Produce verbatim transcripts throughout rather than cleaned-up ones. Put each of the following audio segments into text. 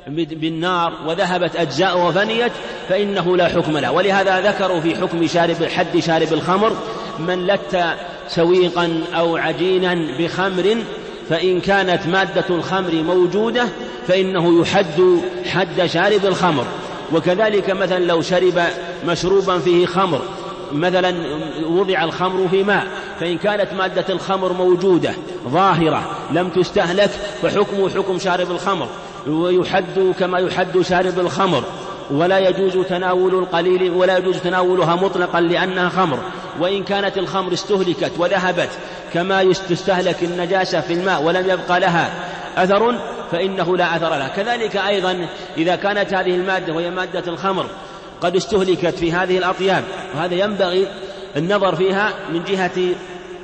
بالنار وذهبت أجزاء وفنيت فإنه لا حكم له. ولهذا ذكروا في حكم شارب حد شارب الخمر من لت سويقا أو عجينا بخمر فإن كانت مادة الخمر موجودة فإنه يحد حد شارب الخمر. وكذلك مثلا لو شرب مشروبا فيه خمر، مثلا وضع الخمر في ماء، فإن كانت مادة الخمر موجودة ظاهرة لم تستهلك فحكمه حكم شارب الخمر، ويحد كما يحد شارب الخمر، ولا يجوز تناول القليل ولا يجوز تناولها مطلقا لأنها خمر. وإن كانت الخمر استهلكت وذهبت كما تستهلك النجاسة في الماء ولم يبقى لها أثر فإنه لا أثر لها. كذلك أيضا إذا كانت هذه المادة وهي مادة الخمر قد استهلكت في هذه الأطياب، وهذا ينبغي النظر فيها من جهة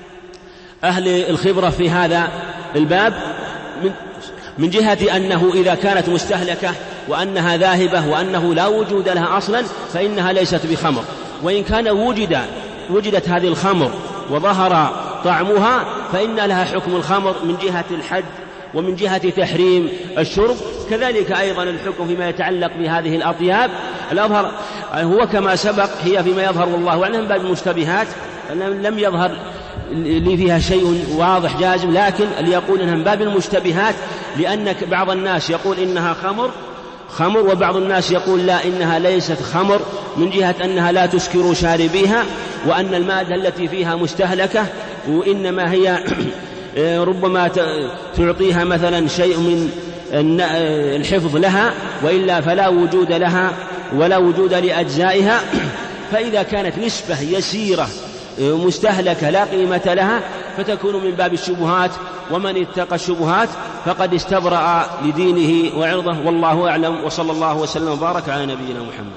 أهل الخبرة في هذا الباب، من من جهة أنه إذا كانت مستهلكة وأنها ذاهبة وأنه لا وجود لها أصلا فإنها ليست بخمر. وإن كان وجد وجدت هذه الخمر وظهر طعمها فإن لها حكم الخمر من جهة الحد ومن جهة تحريم الشرب. كذلك أيضا الحكم فيما يتعلق بهذه الأطياب الأظهر هو كما سبق، هي فيما يظهر والله أعلم باب المشتبهات لم يظهر لي فيها شيء واضح جازم، لكن اللي يقول إنها من باب المشتبهات لأن بعض الناس يقول إنها خمر خمر وبعض الناس يقول لا إنها ليست خمر من جهة أنها لا تسكر شاربيها، وأن المادة التي فيها مستهلكة وإنما هي ربما تعطيها مثلا شيء من الحفظ لها وإلا فلا وجود لها ولا وجود لأجزائها. فإذا كانت نسبة يسيرة مستهلكة لا قيمة لها فتكون من باب الشبهات، ومن اتقى الشبهات فقد استبرأ لدينه وعرضه، والله أعلم. وصلى الله وسلم وبارك على نبينا محمد.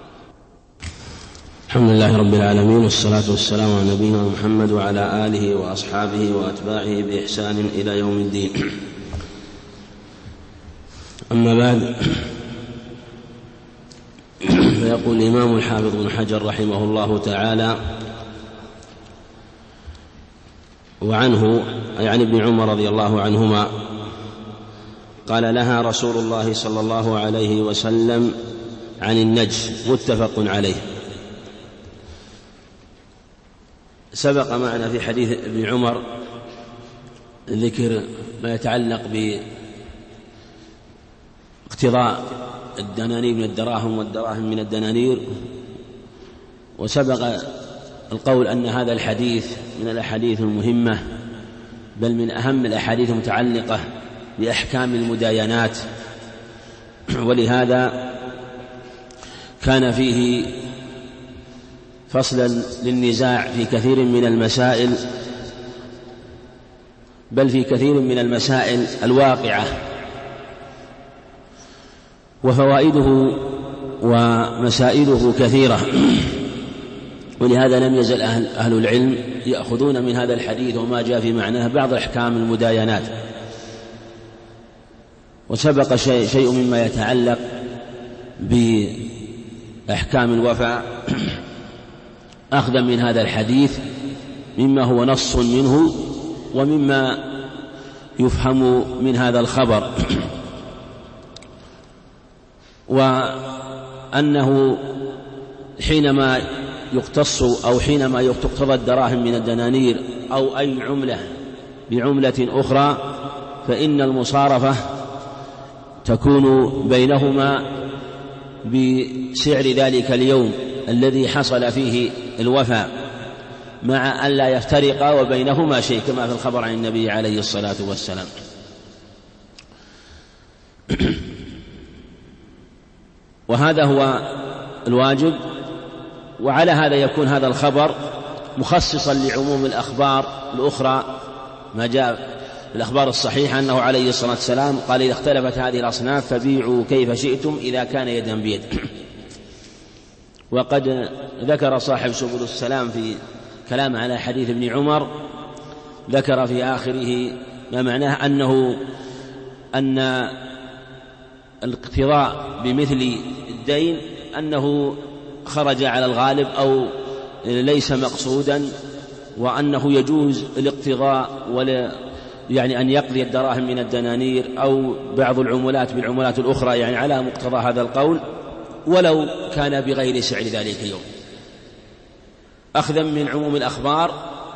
الحمد لله رب العالمين، والصلاة والسلام على نبينا محمد وعلى آله وأصحابه وأتباعه بإحسان إلى يوم الدين. أما بعد، فيقول الإمام الحافظ بن حجر رحمه الله تعالى: وعنه يعني ابن عمر رضي الله عنهما قال: لها رسول الله صلى الله عليه وسلم عن النجس، متفق عليه. سبق معنا في حديث ابن عمر ذكر ما يتعلق باقتضاء الدنانير من الدراهم والدراهم من الدنانير، وسبق القول أن هذا الحديث من الأحاديث المهمة، بل من أهم الأحاديث المتعلقة بأحكام المداينات، ولهذا كان فيه فصلا للنزاع في كثير من المسائل، بل في كثير من المسائل الواقعة، وفوائده ومسائله كثيرة. ولهذا لم يزل أهل, أهل العلم يأخذون من هذا الحديث وما جاء في معناه بعض أحكام المداينات. وسبق شيء, شيء مما يتعلق بأحكام الوفاء أخذا من هذا الحديث مما هو نص منه ومما يفهم من هذا الخبر، وأنه حينما يقتص أو حينما تقتضى الدراهم من الدنانير أو أي عملة بعملة أخرى فإن المصارفة تكون بينهما بسعر ذلك اليوم الذي حصل فيه الوفاء، مع أن لا يفترق وبينهما شيء، كما في الخبر عن النبي عليه الصلاة والسلام. وهذا هو الواجب، وعلى هذا يكون هذا الخبر مخصصا لعموم الأخبار الأخرى، ما جاء في الأخبار الصحيحة أنه عليه الصلاة والسلام قال: إذا اختلفت هذه الأصناف فبيعوا كيف شئتم إذا كان يدا بيد. وقد ذكر صاحب سبل السلام في كلام على حديث ابن عمر، ذكر في آخره ما معناه أنه أن الاقتضاء بمثل الدين أنه خرج على الغالب أو ليس مقصودا، وأنه يجوز الاقتضاء يعني أن يقضي الدراهم من الدنانير أو بعض العملات بالعملات الأخرى، يعني على مقتضى هذا القول، ولو كان بغير سعر ذلك اليوم، أخذا من عموم الأخبار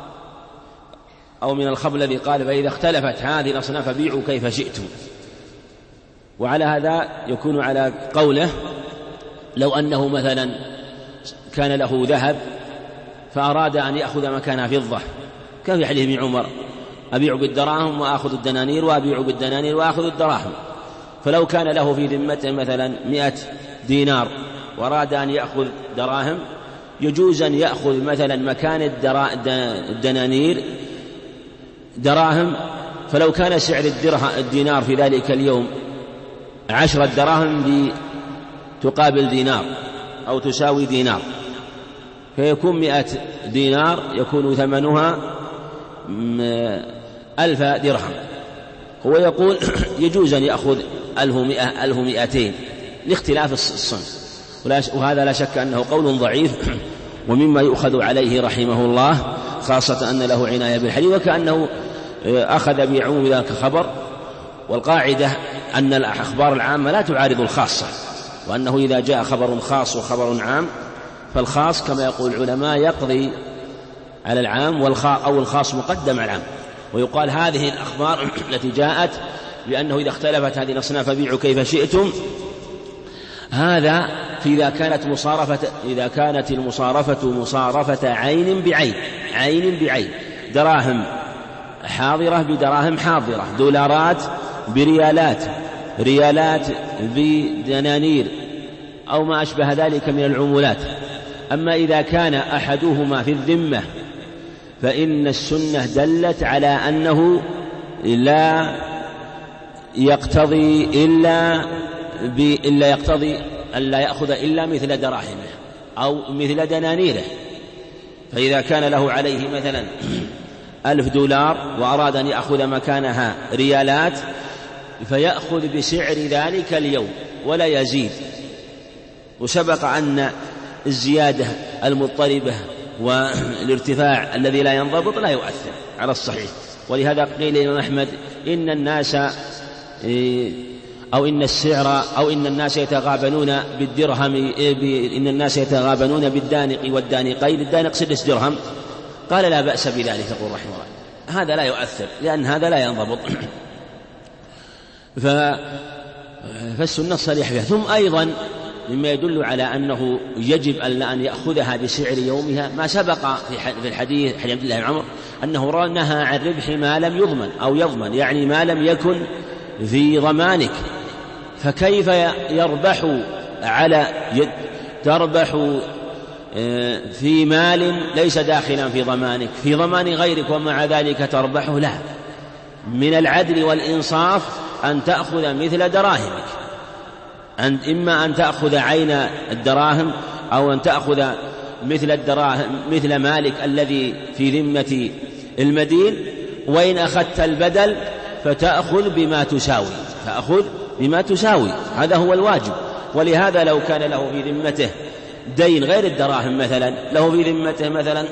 أو من الخبر الذي قال فإذا اختلفت هذه الأصناف فبيعوا كيف شئتم. وعلى هذا يكون على قوله لو أنه مثلا كان له ذهب فأراد أن يأخذ مكانها فضة، كان في حديث ابن عمر أبيع بالدراهم وآخذ الدنانير وأبيع بالدنانير وآخذ الدراهم، فلو كان له في ذمته مثلا مئة دينار وأراد أن يأخذ دراهم يجوز أن يأخذ مثلا مكان الدنانير دراهم، فلو كان سعر الدينار في ذلك اليوم عشرة دراهم تقابل دينار أو تساوي دينار، فيكون مئة دينار يكون ثمنها ألف درهم. هو يقول يجوز أن يأخذ ألف مئة ألف مئتين لاختلاف الصنف، وهذا لا شك أنه قول ضعيف ومما يؤخذ عليه رحمه الله، خاصة أن له عناية بالحديث وكأنه أخذ بعموم ذلك خبر. والقاعدة أن الأخبار العامة لا تعارض الخاصة، وأنه إذا جاء خبر خاص وخبر عام فالخاص كما يقول العلماء يقضي على العام أو الخاص مقدم على العام. ويقال هذه الأخبار التي جاءت بأنه إذا اختلفت هذه الأصناف فبيعوا كيف شئتم، هذا إذا كانت مصارفة إذا كانت المصارفة مصارفة عين بعين عين بعين دراهم حاضرة بدراهم حاضرة، دولارات بريالات، ريالات بدنانير أو ما أشبه ذلك من العمولات. أما إذا كان أحدهما في الذمة فإن السنة دلت على أنه لا يقتضي إلا إلا يقتضي ألا يأخذ إلا مثل دراهمه أو مثل دنانيره. فإذا كان له عليه مثلا ألف دولار وأراد أن يأخذ مكانها ريالات فيأخذ بسعر ذلك اليوم ولا يزيد. وسبق أن الزيادة المضطربة والارتفاع الذي لا ينضبط لا يؤثر على الصحيح. ولهذا قيل لإمام أحمد إن الناس أو إن السعر أو إن الناس يتغابنون بالدرهم إن الناس يتغابنون بالدانق والدانقين، الدانق سدس درهم، قال لا بأس بذلك، يقول رحمه الله هذا لا يؤثر لأن هذا لا ينضبط. فالسنة صريح فيها. ثم أيضا مما يدل على أنه يجب أن يأخذها بسعر يومها ما سبق في الحديث حديث عبد الله بن عمر أنه نهى عن ربح ما لم يضمن أو يضمن، يعني ما لم يكن في ضمانك. فكيف يربح على يد تربح في مال ليس داخلا في ضمانك في ضمان غيرك ومع ذلك تربحه؟ لا، من العدل والإنصاف أن تأخذ مثل دراهمك، أن إما أن تأخذ عين الدراهم أو أن تأخذ مثل الدراهم مثل مالك الذي في ذمة المدين، وإن أخذت البدل فتأخذ بما تساوي تأخذ بما تساوي هذا هو الواجب. ولهذا لو كان له في ذمته دين غير الدراهم مثلا، له في ذمته مثلا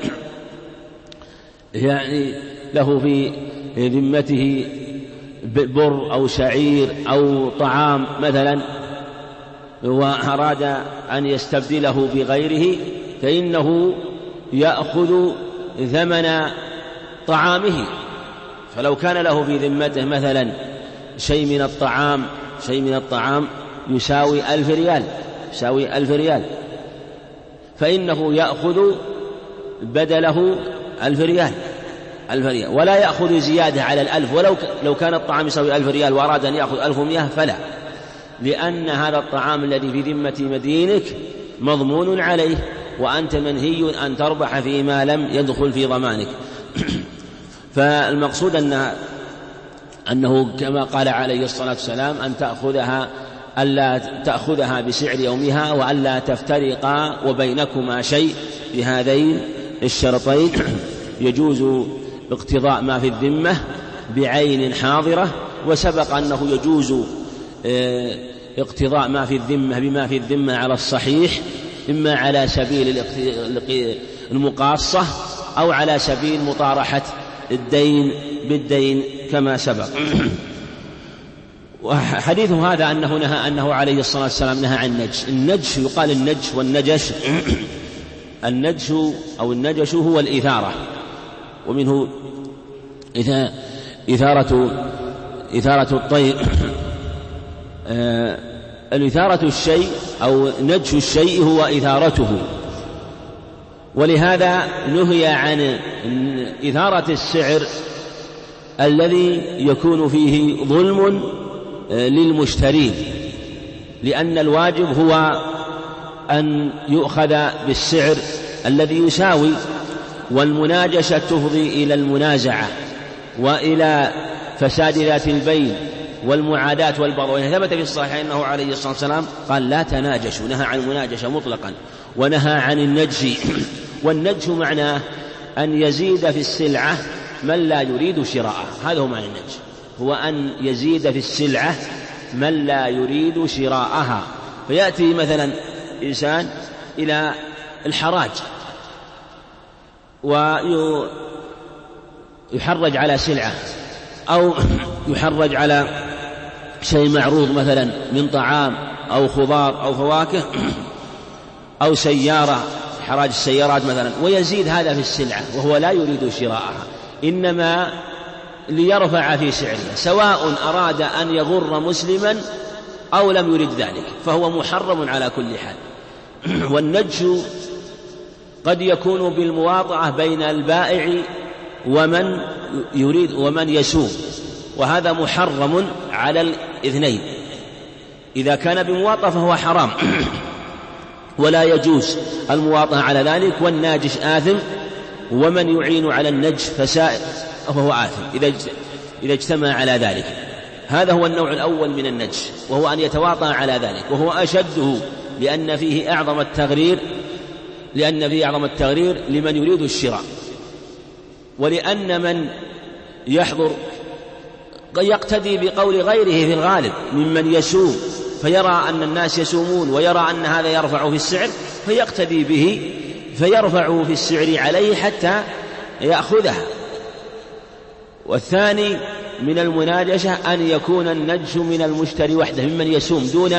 يعني له في ذمته بر أو شعير أو طعام مثلا وأراد أن يستبدله بغيره فإنه يأخذ ثمن طعامه. فلو كان له في ذمته مثلا شيء من الطعام شيء من الطعام يساوي ألف ريال يساوي ألف ريال فإنه يأخذ بدله ألف ريال ألف ريال ولا يأخذ زيادة على الألف. ولو لو كان الطعام يساوي ألف ريال وأراد أن يأخذ ألف ومئة فلا، لأن هذا الطعام الذي في ذمة مدينك مضمون عليه وأنت منهي أن تربح فيما لم يدخل في ضمانك. فالمقصود أن أنه كما قال عليه الصلاة والسلام أن تأخذها ألا تأخذها بسعر يومها وألا تفترقا وبينكما شيء بهذين الشرطين. يجوز اقتضاء ما في الذمة بعين حاضرة، وسبق أنه يجوز اقتضاء ما في الذمة بما في الذمة على الصحيح، إما على سبيل المقاصة أو على سبيل مطارحة الدين بالدين كما سبق. وحديث هذا أنه نهى أنه عليه الصلاة والسلام نهى عن النجش. النجش يقال النجش والنجش. النجش أو النجش هو الإثارة، ومنه إثارة إثارة الطير. الإثارة الشيء أو نجش الشيء هو إثارته، ولهذا نهي عن إثارة السعر الذي يكون فيه ظلم للمشترين، لأن الواجب هو أن يؤخذ بالسعر الذي يساوي، والمناجشة تفضي إلى المنازعة وإلى فساد ذات البين والمعاداة والبغضاء. ثبت في الصحيح أنه عليه الصلاة والسلام قال لا تناجشوا، نهى عن المناجشة مطلقا، ونهى عن النجش. والنجش معناه أن يزيد في السلعة من لا يريد شراءها، هذا هو معنى النجش، هو أن يزيد في السلعة من لا يريد شراءها. فيأتي مثلا إنسان إلى الحراج ويحرج على سلعة، أو يحرج على شيء معروض مثلا من طعام أو خضار أو فواكه أو سيارة، حراج السيارات مثلا، ويزيد هذا في السلعة وهو لا يريد شراءها، إنما ليرفع في سعرها، سواء أراد أن يغر مسلما أو لم يرد ذلك، فهو محرم على كل حال. والنجش قد يكون بالمواطعة بين البائع ومن يريد ومن يسوم، وهذا محرم على الاثنين. إذا كان بمواطعة فهو حرام ولا يجوز المواطعة على ذلك، والناجش آثم، ومن يعين على النجش فسائر فهو آثم إذا إذا اجتمع على ذلك. هذا هو النوع الأول من النجش، وهو أن يتواطأ على ذلك، وهو أشده لأن فيه أعظم التغرير لأن فيه أعظم التغرير لمن يريد الشراء، ولأن من يحضر قد يقتدي بقول غيره في الغالب ممن يسوم، فيرى أن الناس يسومون ويرى أن هذا يرفع في السعر فيقتدي به فيرفع في السعر عليه حتى يأخذها. والثاني من المناجشة أن يكون النجش من المشتري وحده ممن يسوم، دون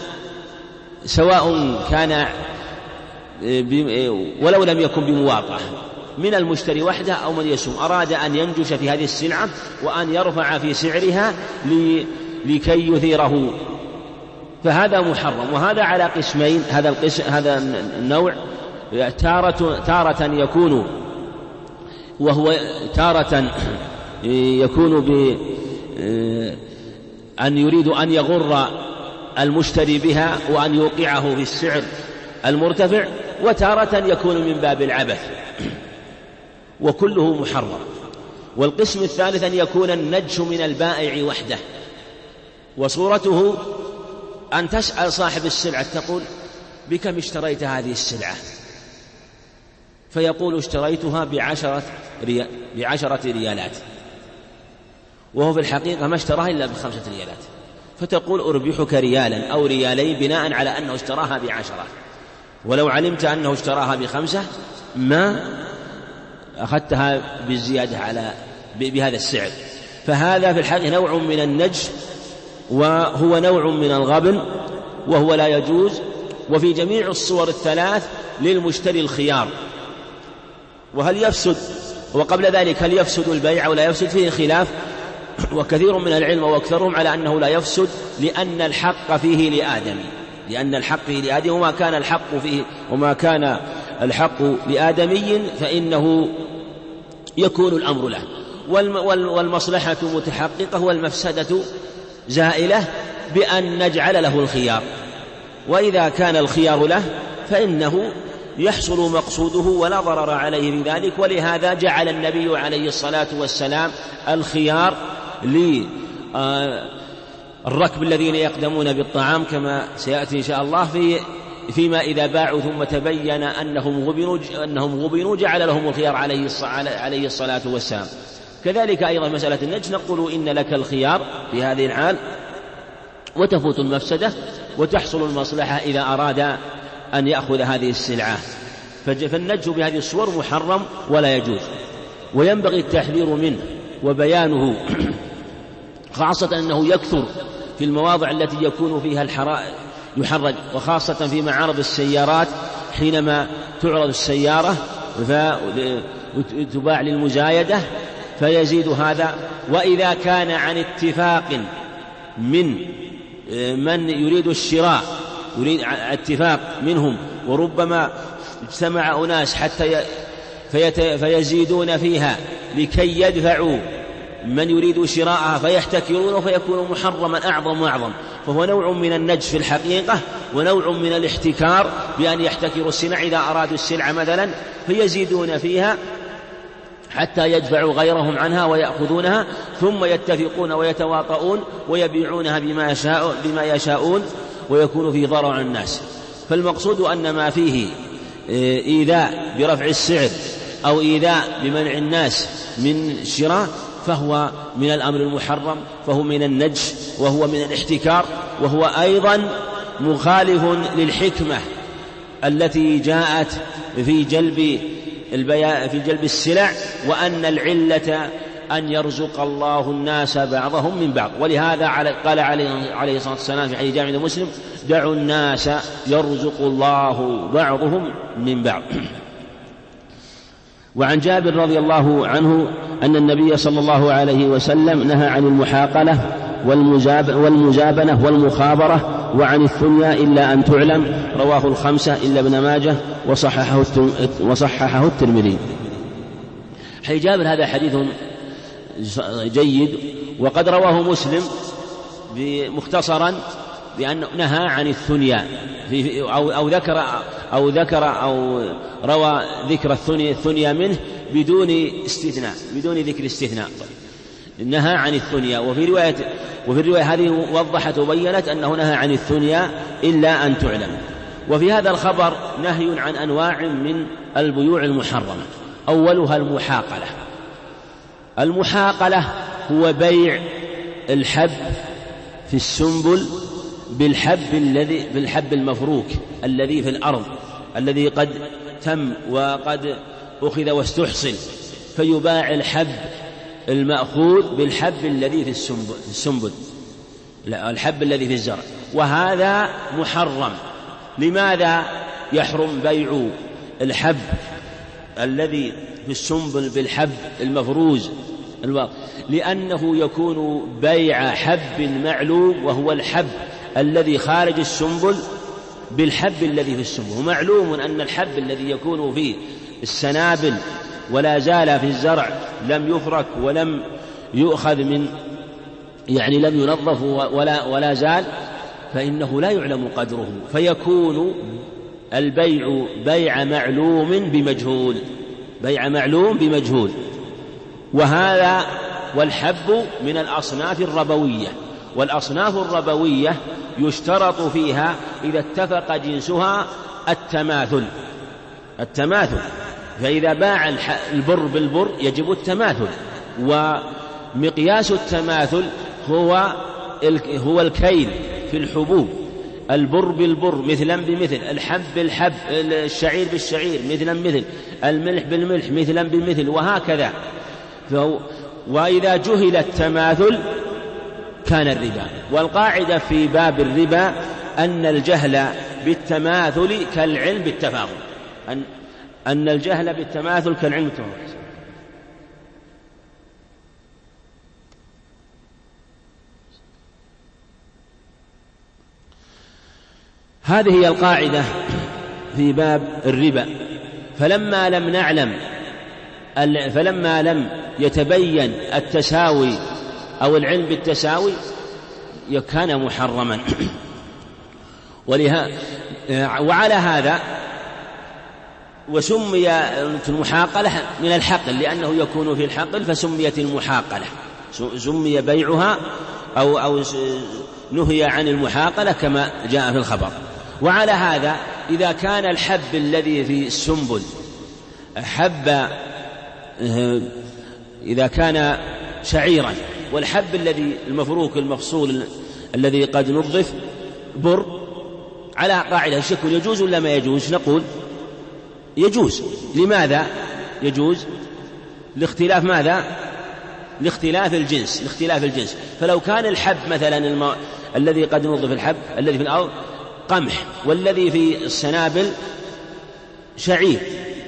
سواء كان ولو لم يكن بمواطعة، من المشتري وحده أو من يسوم أراد أن ينجش في هذه السلعة وأن يرفع في سعرها لكي يثيره، فهذا محرم. وهذا على قسمين، هذا القسم هذا النوع تارة تارة يكون وهو تارة يكون بأن يريد أن يغر المشتري بها وأن يوقعه في السعر المرتفع، وتارة يكون من باب العبث، وكله محرم. والقسم الثالث أن يكون النجش من البائع وحده، وصورته أن تسأل صاحب السلعة تقول بكم اشتريت هذه السلعة؟ فيقول اشتريتها بعشرة, ريال بعشرة ريالات، وهو في الحقيقة ما اشتراها إلا بخمسة ريالات، فتقول أربحك ريالا أو ريالين بناء على أنه اشتراها بعشرة، ولو علمت أنه اشتراها بخمسة ما أخذتها بالزيادة على بهذا السعر. فهذا في الحقيقة نوع من النجش، وهو نوع من الغبن، وهو لا يجوز. وفي جميع الصور الثلاث للمشتري الخيار، وهل يفسد وقبل ذلك هل يفسد البيع أو لا يفسد فيه خلاف، وكثير من العلم وأكثرهم على أنه لا يفسد، لأن الحق فيه لآدم لأن الحق فيه لآدم وما كان الحق فيه وما كان الحق لآدمي فإنه يكون الأمر له، والمصلحة متحققة والمفسدة زائلة بأن نجعل له الخيار، وإذا كان الخيار له فإنه يحصل مقصوده ولا ضرر عليه في ذلك. ولهذا جعل النبي عليه الصلاة والسلام الخيار للركب الذين يقدمون بالطعام، كما سيأتي إن شاء الله في فيما إذا باعوا ثم تبين أنهم غبنوا أنهم غبنوا جعل لهم الخيار عليه الصلاة والسلام. كذلك أيضا مسألة النجش نقول إن لك الخيار في هذه الحال، وتفوت المفسدة وتحصل المصلحة إذا أراد أن يأخذ هذه السلعة. فالنجش بهذه الصور محرم ولا يجوز، وينبغي التحذير منه وبيانه خاصة أنه يكثر في المواضع التي يكون فيها الحرائق يحرج، وخاصة في معارض السيارات حينما تعرض السيارة فتباع للمزايدة فيزيد هذا. وإذا كان عن اتفاق من من يريد الشراء، يريد اتفاق منهم، وربما اجتمع أناس حتى فيزيدون فيها لكي يدفعوا من يريد شراءها فيحتكرون فيكون محرما أعظم وأعظم، فهو نوع من النجش في الحقيقة ونوع من الاحتكار بأن يحتكروا السلع إذا أرادوا السلعة مثلا فيزيدون فيها حتى يدفعوا غيرهم عنها ويأخذونها، ثم يتفقون ويتواطؤون ويبيعونها بما يشاء بما يشاءون ويكون في ضرر على الناس. فالمقصود أن ما فيه إيذاء برفع السعر أو إيذاء بمنع الناس من الشراء فهو من الأمر المحرم، فهو من النجش وهو من الاحتكار، وهو أيضا مخالف للحكمة التي جاءت في جلب البياء في جلب السلع، وأن العلة أن يرزق الله الناس بعضهم من بعض. ولهذا قال عليه الصلاة والسلام في حديث جامع مسلم: دعوا الناس يرزق الله بعضهم من بعض. وعن جابر رضي الله عنه أن النبي صلى الله عليه وسلم نهى عن المحاقلة والمزابنة والمخابرة وعن الثنيا إلا أن تعلم، رواه الخمسة إلا ابن ماجه وصححه وصححه الترمذي. حديث جابر هذا حديث جيد، وقد رواه مسلم مختصرا بأنه نهى عن الثنيا أو, أو ذكر أو ذكر أو روى ذكر الثنيا, الثنيا منه بدون استثناء بدون ذكر استثناء، نهى عن الثنيا. وفي رواية وفي الرواية هذه وضحت وبينت أنه نهى عن الثنيا إلا أن تعلم. وفي هذا الخبر نهي عن أنواع من البيوع المحرمة، أولها المحاقلة. المحاقلة هو بيع الحب في السنبل بالحب الذي بالحب المفروك الذي في الأرض الذي قد تم وقد أخذ واستحصل، فيباع الحب المأخوذ بالحب الذي في السنبل, السنبل لا الحب الذي في الزرع، وهذا محرم. لماذا يحرم بيع الحب الذي في السنبل بالحب المفروز؟ لأنه يكون بيع حب معلوم وهو الحب الذي خارج السنبل بالحب الذي في السنبل. ومعلوم أن الحب الذي يكون في السنابل ولا زال في الزرع لم يفرك ولم يؤخذ من يعني لم ينظف ولا, ولا زال، فإنه لا يعلم قدره، فيكون البيع بيع معلوم بمجهول بيع معلوم بمجهول وهذا والحب من الأصناف الربوية، والأصناف الربوية يشترط فيها إذا اتفق جنسها التماثل التماثل فإذا باع البر بالبر يجب التماثل، ومقياس التماثل هو هو الكيل في الحبوب، البر بالبر مثلا بمثل، الحب بالحب، الشعير بالشعير مثلا مثل، الملح بالملح مثلا بمثل، وهكذا. وإذا جهل التماثل كان الربا. والقاعدة في باب الربا أن الجهل بالتماثل كالعلم بالتفاضل، أن أن الجهل بالتماثل كالعلم بالتفاضل. هذه هي القاعدة في باب الربا. فلما لم نعلم فلما لم يتبين التساوي أو العلم بالتساوي كان محرما. ولها وعلى هذا وسمي المحاقلة من الحقل لأنه يكون في الحقل فسميت المحاقلة، سمي بيعها أو, أو نهي عن المحاقلة كما جاء في الخبر. وعلى هذا إذا كان الحب الذي في السنبل حب إذا كان شعيرا والحب الذي المفروك المفصول الذي قد نظف بر، على قاعدة الشك يجوز ولا ما يجوز؟ نقول يجوز. لماذا يجوز؟ لاختلاف ماذا؟ لاختلاف الجنس لاختلاف الجنس فلو كان الحب مثلا الم... الذي قد نضف الحب الذي في الأرض قمح والذي في السنابل شعير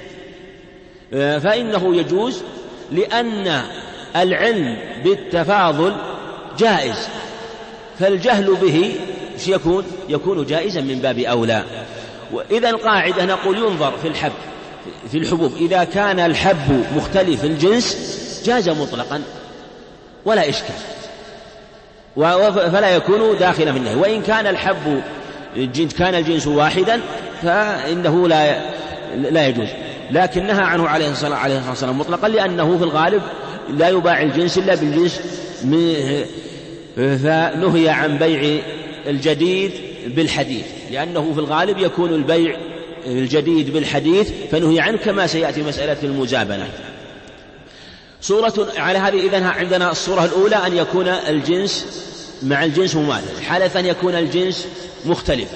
فإنه يجوز، لأن العلم بالتفاضل جائز، فالجهل به يكون يكون جائزا من باب أولى. وإذا القاعدة نقول ينظر في الحب في الحبوب، إذا كان الحب مختلف الجنس جاز مطلقا ولا إشكال فلا يكون داخلا في النهي، وإن كان الحب كان الجنس واحدا فإنه لا لا يجوز، لكن نهى عنه عليه الصلاة والسلام مطلقا، لأنه في الغالب لا يباع الجنس إلا بالجنس، فنهي عن بيع الجديد بالحديث، لأنه في الغالب يكون البيع الجديد بالحديث فنهي عنه، كما سيأتي مسألة المزابنة. صورة على هذه إذن عندنا الصورة الأولى أن يكون الجنس مع الجنس مماثل، الحالة الثانية يكون الجنس مختلف،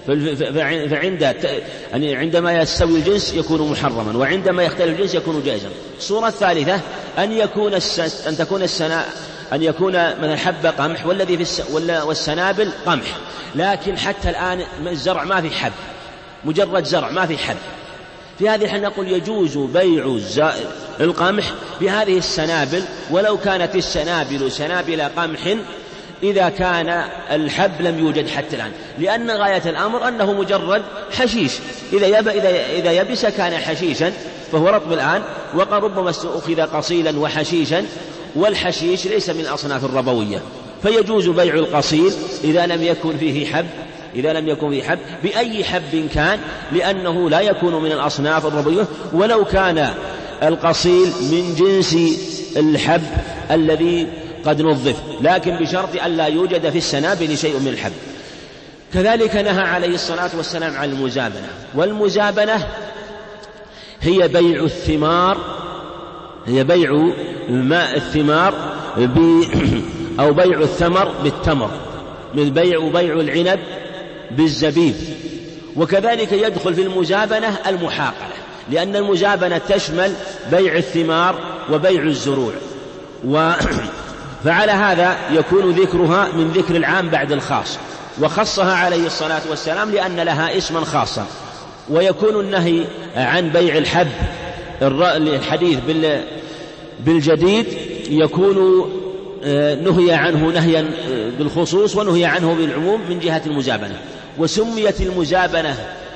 فعند عندما يستوي الجنس يكون محرما، وعندما يختلف الجنس يكون جائزا. الصورة الثالثة أن يكون الس... أن تكون السنا أن يكون من الحب قمح والذي في الس... والسنابل قمح، لكن حتى الآن الزرع ما في حب، مجرد زرع ما في حب، في هذه الحال نقول يجوز بيع القمح بهذه السنابل ولو كانت السنابل سنابل قمح إذا كان الحب لم يوجد حتى الآن، لأن غاية الأمر أنه مجرد حشيش، إذا يب إذا إذا يبس كان حشيشا فهو رطب الآن، وقد ربما أخذ قصيلا وحشيشا، والحشيش ليس من الأصناف الربوية، فيجوز بيع القصيل إذا لم يكن فيه حب إذا لم يكن فيه حب بأي حب كان، لأنه لا يكون من الأصناف الربوية، ولو كان القصيل من جنس الحب الذي قد نظف، لكن بشرط أن لا يوجد في السنابل شيء من الحب. كذلك نهى عليه الصلاة والسلام عن المزابنة، والمزابنة هي بيع الثمار هي بيع ماء الثمار ب أو بيع الثمر بالتمر، من بيع بيع العنب بالزبيب. وكذلك يدخل في المزابنة المحاقلة، لأن المزابنة تشمل بيع الثمار وبيع الزروع، و فعلى هذا يكون ذكرها من ذكر العام بعد الخاص، وخصها عليه الصلاة والسلام لأن لها اسما خاصا. ويكون النهي عن بيع الحب الحديث بالجديد يكون نهي عنه نهيا بالخصوص ونهي عنه بالعموم من جهة المزابنة. وسميت المزابنة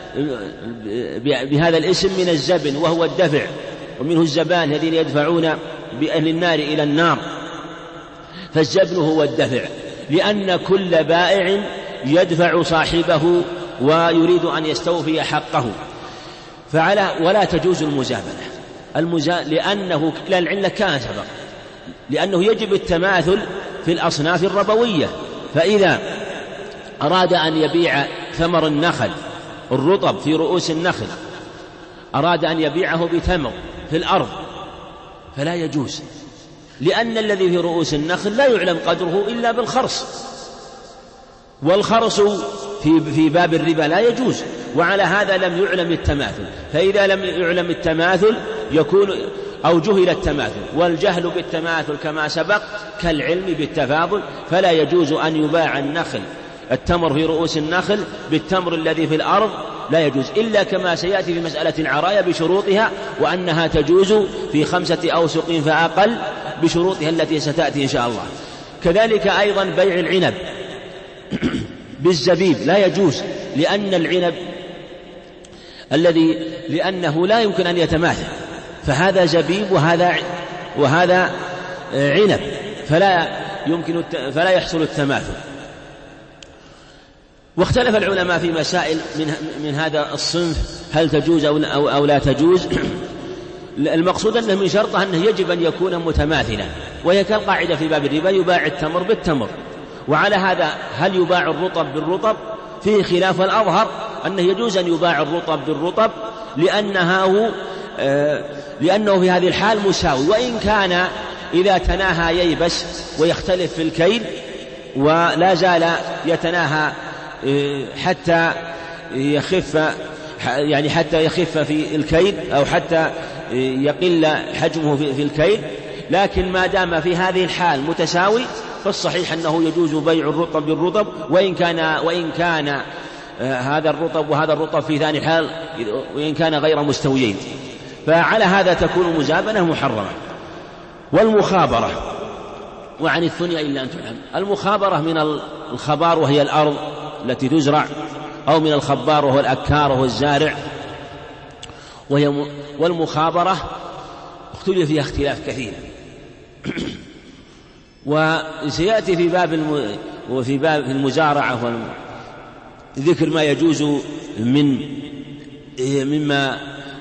بهذا الاسم من الزبن، وهو الدفع، ومنه الزبان الذين يدفعون بأهل النار إلى النار، فالزبن هو الدفع، لأن كل بائع يدفع صاحبه ويريد أن يستوفي حقه، فعلى ولا تجوز المزابنة المزا... لأنه لا العلة كانت سبق، لأنه يجب التماثل في الأصناف الربوية، فإذا أراد أن يبيع ثمر النخل الرطب في رؤوس النخل، أراد أن يبيعه بتمر في الأرض فلا يجوز، لأن الذي في رؤوس النخل لا يعلم قدره إلا بالخرص، والخرص في في باب الربا لا يجوز، وعلى هذا لم يعلم التماثل، فإذا لم يعلم التماثل يكون أو جهل التماثل، والجهل بالتماثل كما سبق كالعلم بالتفاضل، فلا يجوز أن يباع النخل التمر في رؤوس النخل بالتمر الذي في الأرض، لا يجوز إلا كما سيأتي في مسألة العراية بشروطها، وأنها تجوز في خمسة أوسق فأقل بشروطها التي ستأتي إن شاء الله. كذلك أيضا بيع العنب بالزبيب لا يجوز، لأن العنب الذي لأنه لا يمكن أن يتماثل، فهذا زبيب وهذا وهذا عنب، فلا يمكن فلا يحصل التماثل. واختلف العلماء في مسائل من من هذا الصنف، هل تجوز أو أو لا تجوز. المقصود أنه من شرطه أنه يجب أن يكون متماثلا، وهي كالقاعدة في باب الربا يباع التمر بالتمر، وعلى هذا هل يباع الرطب بالرطب فيه خلاف، الأظهر أنه يجوز أن يباع الرطب بالرطب، لأنها آه لأنه في هذه الحال مساوي، وإن كان إذا تناهى ييبس ويختلف في الكيل، ولا زال يتناهى حتى يخف يعني حتى يخف في الكيل أو حتى يقل حجمه في الكيل، لكن ما دام في هذه الحال متساوي فالصحيح أنه يجوز بيع الرطب بالرطب، وإن كان وإن كان هذا الرطب وهذا الرطب في ثاني حال وإن كان غير مستويين، فعلى هذا تكون مزابنة محرمة. والمخابرة، وعن الثنيا إلا أن تعلم. المخابرة من الخبار وهي الأرض التي تزرع، أو من الخبار وهو الأكار وهو الزارع، وهي م... والمخابرة اختلف فيها اختلاف كثير وسيأتي في باب الم... وفي باب المزارعة والم... ذكر ما يجوز من مما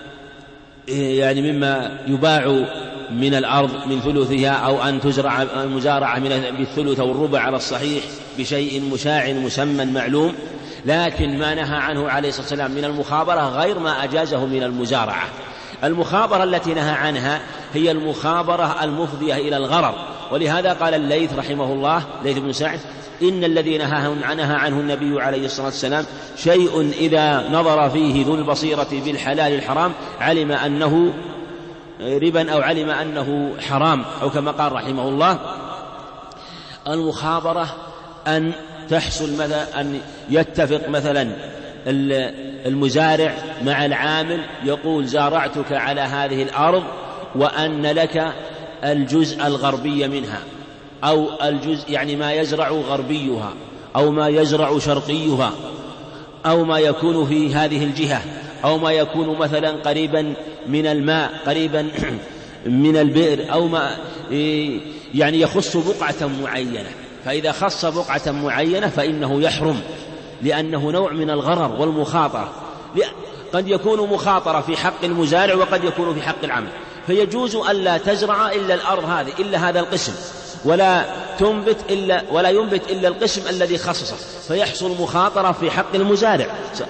يعني مما يباع من الأرض من ثلثها، أو أن تزرع المزارعة من بالثلث أو الربع على الصحيح بشيء مشاع مسمى معلوم. لكن ما نهى عنه عليه الصلاة والسلام من المخابرة غير ما أجازه من المزارعة. المخابرة التي نهى عنها هي المخابرة المفضية إلى الغرر، ولهذا قال الليث رحمه الله، ليث بن سعد: إن الذي نهى عنه النبي عليه الصلاة والسلام شيء إذا نظر فيه ذو البصيرة بالحلال الحرام علم أنه ربا أو علم أنه حرام، أو كما قال رحمه الله: المخابرة أن تحصل مثلا أن يتفق مثلا المزارع مع العامل، يقول: زارعتك على هذه الأرض وأن لك الجزء الغربي منها، أو الجزء يعني ما يزرع غربيها أو ما يزرع شرقيها، أو ما يكون في هذه الجهة، أو ما يكون مثلا قريبا من الماء قريبا من البئر، أو ما يعني يخص بقعة معينة. فإذا خص بقعة معينة فإنه يحرم، لأنه نوع من الغرر والمخاطرة. قد يكون مخاطرة في حق المزارع وقد يكون في حق العامل، فيجوز ألا تزرع إلا الأرض هذه إلا هذا القسم، ولا تنبت إلا ولا ينبت إلا القسم الذي خصصه، فيحصل مخاطرة في حق المزارع.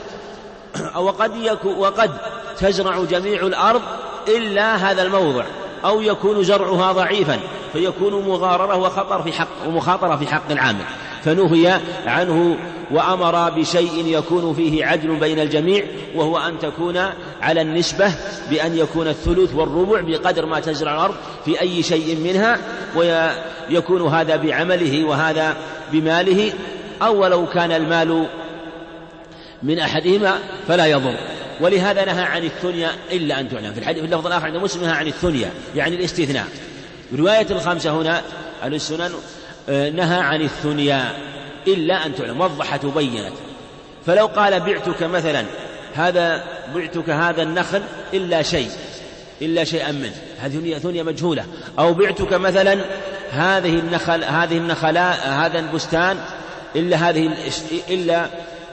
وقد يكون وقد تزرع جميع الأرض إلا هذا الموضع، أو يكون زرعها ضعيفا فيكون مغاررة وخطر في حق ومخاطرة في حق العامل، فنهي عنه وأمر بشيء يكون فيه عدل بين الجميع، وهو أن تكون على النسبة، بأن يكون الثلث والربع بقدر ما تزرع الأرض في أي شيء منها، ويكون هذا بعمله وهذا بماله، أو ولو كان المال من أحدهما فلا يضر. ولهذا نهى عن الثنيا إلا أن تعلم. في الحديث في اللفظ الآخر عند مسلم نهى عن الثنيا يعني الاستثناء. رواية الخمسة هنا على السنن نهى عن الثنيا إلا أن تعلم، وضحت وبينت. فلو قال: بعتك مثلا هذا بعتك هذا النخل إلا شيء إلا شيئا منه، هذه ثنيا مجهولة. أو بعتك مثلا هذه النخل هذه النخلاء هذا البستان إلا هذه إلا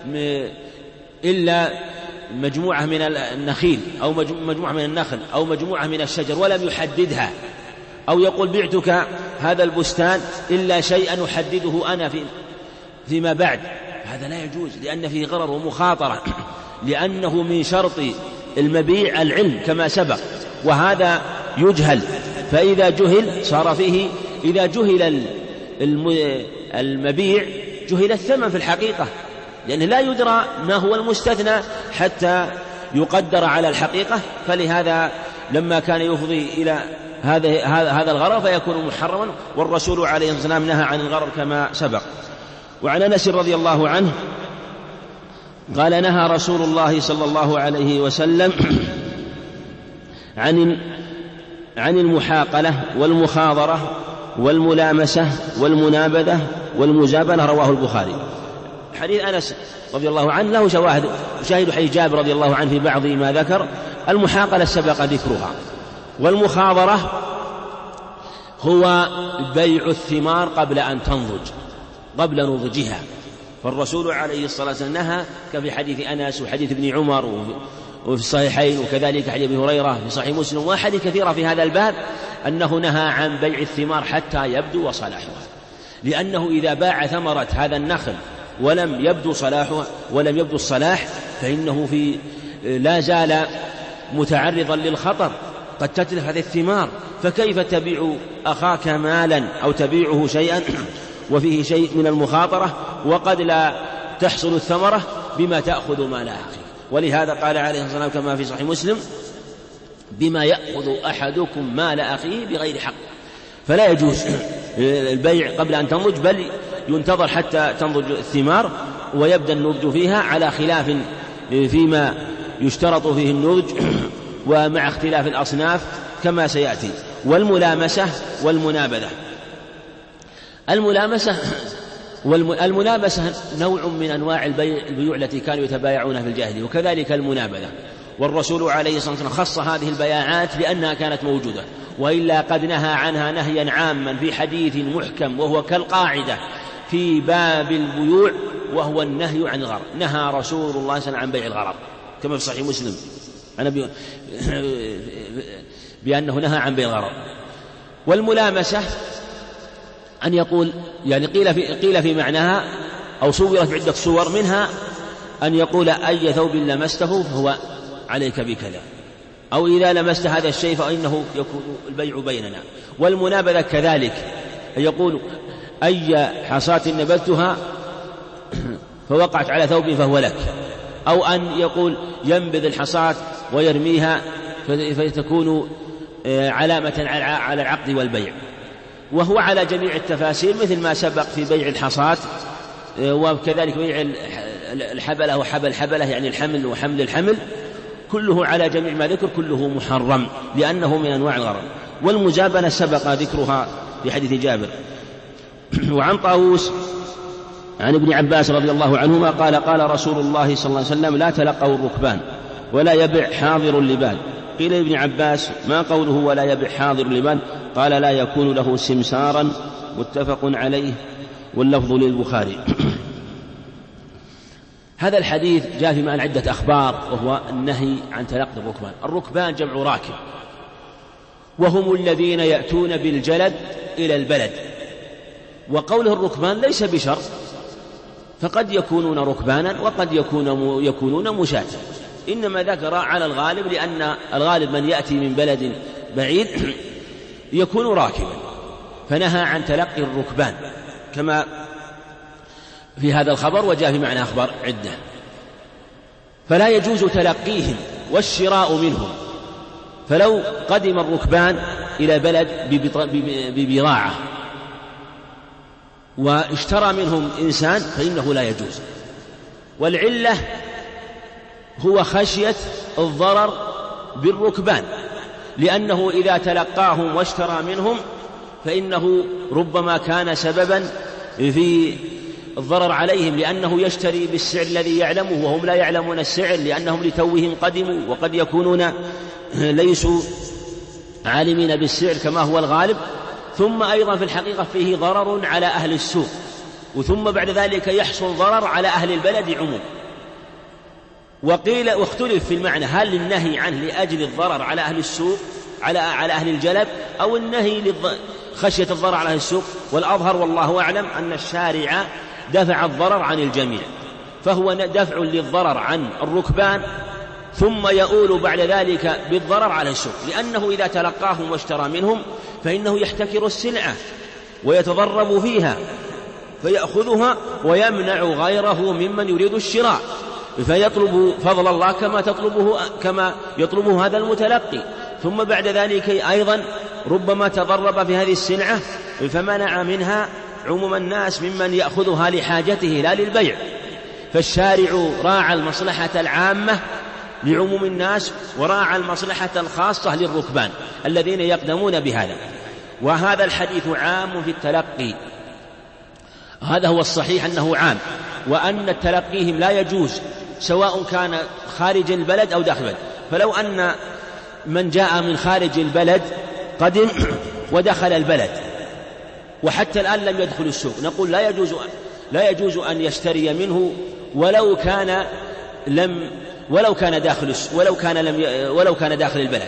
إلا مجموعة من النخيل، أو مجموعة من النخل، أو مجموعة من الشجر، ولم يحددها. أو يقول: بعتك هذا البستان إلا شيئا أحدده أنا في فيما بعد، هذا لا يجوز، لأن فيه غرر ومخاطرة، لأنه من شرط المبيع العلم كما سبق، وهذا يجهل. فإذا جهل صار فيه، إذا جهل المبيع جهل الثمن في الحقيقة، لأنه لا يدرى ما هو المستثنى حتى يقدر على الحقيقة. فلهذا لما كان يفضي إلى هذا هذا الغرر فيكون محرما، والرسول عليه الصلاة والسلام نهى عن الغرر كما سبق. وعن أنس رضي الله عنه قال: نهى رسول الله صلى الله عليه وسلم عن عن المحاقلة والمخاضرة والملامسة والمنابذة والمزابنة، رواه البخاري. حديث أنس رضي الله عنه له شواهد، شاهد حديث جابر رضي الله عنه في بعض ما ذكر. المحاقلة سبق ذكرها، والمخاضرة هو بيع الثمار قبل أن تنضج، قبل نضجها. فالرسول عليه الصلاة والسلام نهى، كفي حديث أنس وحديث ابن عمر وفي الصحيحين، وكذلك حديث ابن هريرة في صحيح مسلم، وحديث كثيرة في هذا الباب، أنه نهى عن بيع الثمار حتى يبدو صلاحها، لأنه إذا باع ثمرة هذا النخل ولم يبدو صلاحها ولم يبدو الصلاح فإنه في لا زال متعرضا للخطر، قد تتلف هذه الثمار. فكيف تبيع أخاك مالا أو تبيعه شيئا وفيه شيء من المخاطرة وقد لا تحصل الثمرة بما تأخذ مال أخيك؟ ولهذا قال عليه الصلاة والسلام كما في صحيح مسلم: بما يأخذ أحدكم مال أخيه بغير حق. فلا يجوز البيع قبل أن تنضج، بل ينتظر حتى تنضج الثمار ويبدأ النضج فيها، على خلاف فيما يشترط فيه النضج ومع اختلاف الأصناف كما سيأتي. والملامسة والمنابذة. الملامسة والملامسة نوع من أنواع البيع البيوع التي كانوا يتبايعونها في الجاهلية، وكذلك المنابذة. والرسول عليه الصلاة والسلام خص هذه البياعات لأنها كانت موجودة، وإلا قد نهى عنها نهيا عاما في حديث محكم وهو كالقاعدة في باب البيوع، وهو النهي عن الغرر. نهى رسول الله صلى الله عليه وسلم عن بيع الغرر كما في صحيح مسلم أنا بأنه نهى عن بيع الغرر. والملامسة أن يقول يعني قيل في, قيل في معناها أو صورت في عدة صور، منها أن يقول أي ثوب لمسته فهو عليك بكذا، أو إذا لمست هذا الشيء فإنه يكون البيع بيننا. والمنابذة كذلك أن يقول أي حصاة نبذتها فوقعت على ثوب فهو لك، أو أن يقول ينبذ الحصاة ويرميها فتكون علامة على العقد والبيع. وهو على جميع التفاسير مثل ما سبق في بيع الحصاة، وكذلك بيع الحبلة وحبل حبلة يعني الحمل وحمل الحمل، كله على جميع ما ذكر كله محرم لأنه من أنواع الغرر. والمزابنة سبق ذكرها في حديث جابر. وعن طاووس عن ابن عباس رضي الله عنهما قال قال رسول الله صلى الله عليه وسلم لا تلقوا الركبان ولا يبع حاضر لبال. قيل ابن عباس ما قوله ولا يبع حاضر لبال؟ قال لا يكون له سمسارا. متفق عليه واللفظ للبخاري. هذا الحديث جاء في معنى عدة أخبار، وهو النهي عن تلقي الركبان. الركبان جمع راكب، وهم الذين يأتون بالجلد إلى البلد. وقوله الركبان ليس بشرط، فقد يكونون ركبانا وقد يكون يكونون مشاة، إنما ذكر على الغالب لأن الغالب من يأتي من بلد بعيد يكون راكبا، فنهى عن تلقي الركبان كما في هذا الخبر، وجاء في معنى أخبار عدة. فلا يجوز تلقيهم والشراء منهم. فلو قدم الركبان إلى بلد ببضاعة واشترى منهم إنسان فإنه لا يجوز. والعلة هو خشية الضرر بالركبان، لأنه إذا تلقاهم واشترى منهم فإنه ربما كان سببا في الضرر عليهم، لأنه يشتري بالسعر الذي يعلمه وهم لا يعلمون السعر لأنهم لتوهم قدموا، وقد يكونون ليسوا عالمين بالسعر كما هو الغالب. ثم أيضا في الحقيقة فيه ضرر على أهل السوق، وثم بعد ذلك يحصل ضرر على أهل البلد عموما. وقيل واختلف في المعنى، هل النهي عنه لأجل الضرر على أهل السوق على على أهل الجلب، أو النهي خشية الضرر على أهل السوق؟ والأظهر والله أعلم أن الشارع دفع الضرر عن الجميع، فهو دفع للضرر عن الركبان ثم يؤول بعد ذلك بالضرر على السوق، لأنه إذا تلقاهم واشترى منهم فإنه يحتكر السلعة ويتضرب فيها فيأخذها ويمنع غيره ممن يريد الشراء، فيطلب فضل الله كما تطلبه كما يطلبه هذا المتلقي. ثم بعد ذلك أيضا ربما تضرب في هذه السلعة فمنع منها عموم الناس ممن يأخذها لحاجته لا للبيع. فالشارع راعى المصلحة العامة لعموم الناس وراعى المصلحة الخاصة للركبان الذين يقدمون بهذا. وهذا الحديث عام في التلقي، هذا هو الصحيح أنه عام، وأن تلقيهم لا يجوز سواء كان خارج البلد أو داخل البلد. فلو أن من جاء من خارج البلد قدم ودخل البلد وحتى الآن لم يدخل السوق، نقول لا يجوز لا يجوز أن يشتري منه ولو كان لم ولو كان داخل ولو كان لم ولو كان داخل البلد.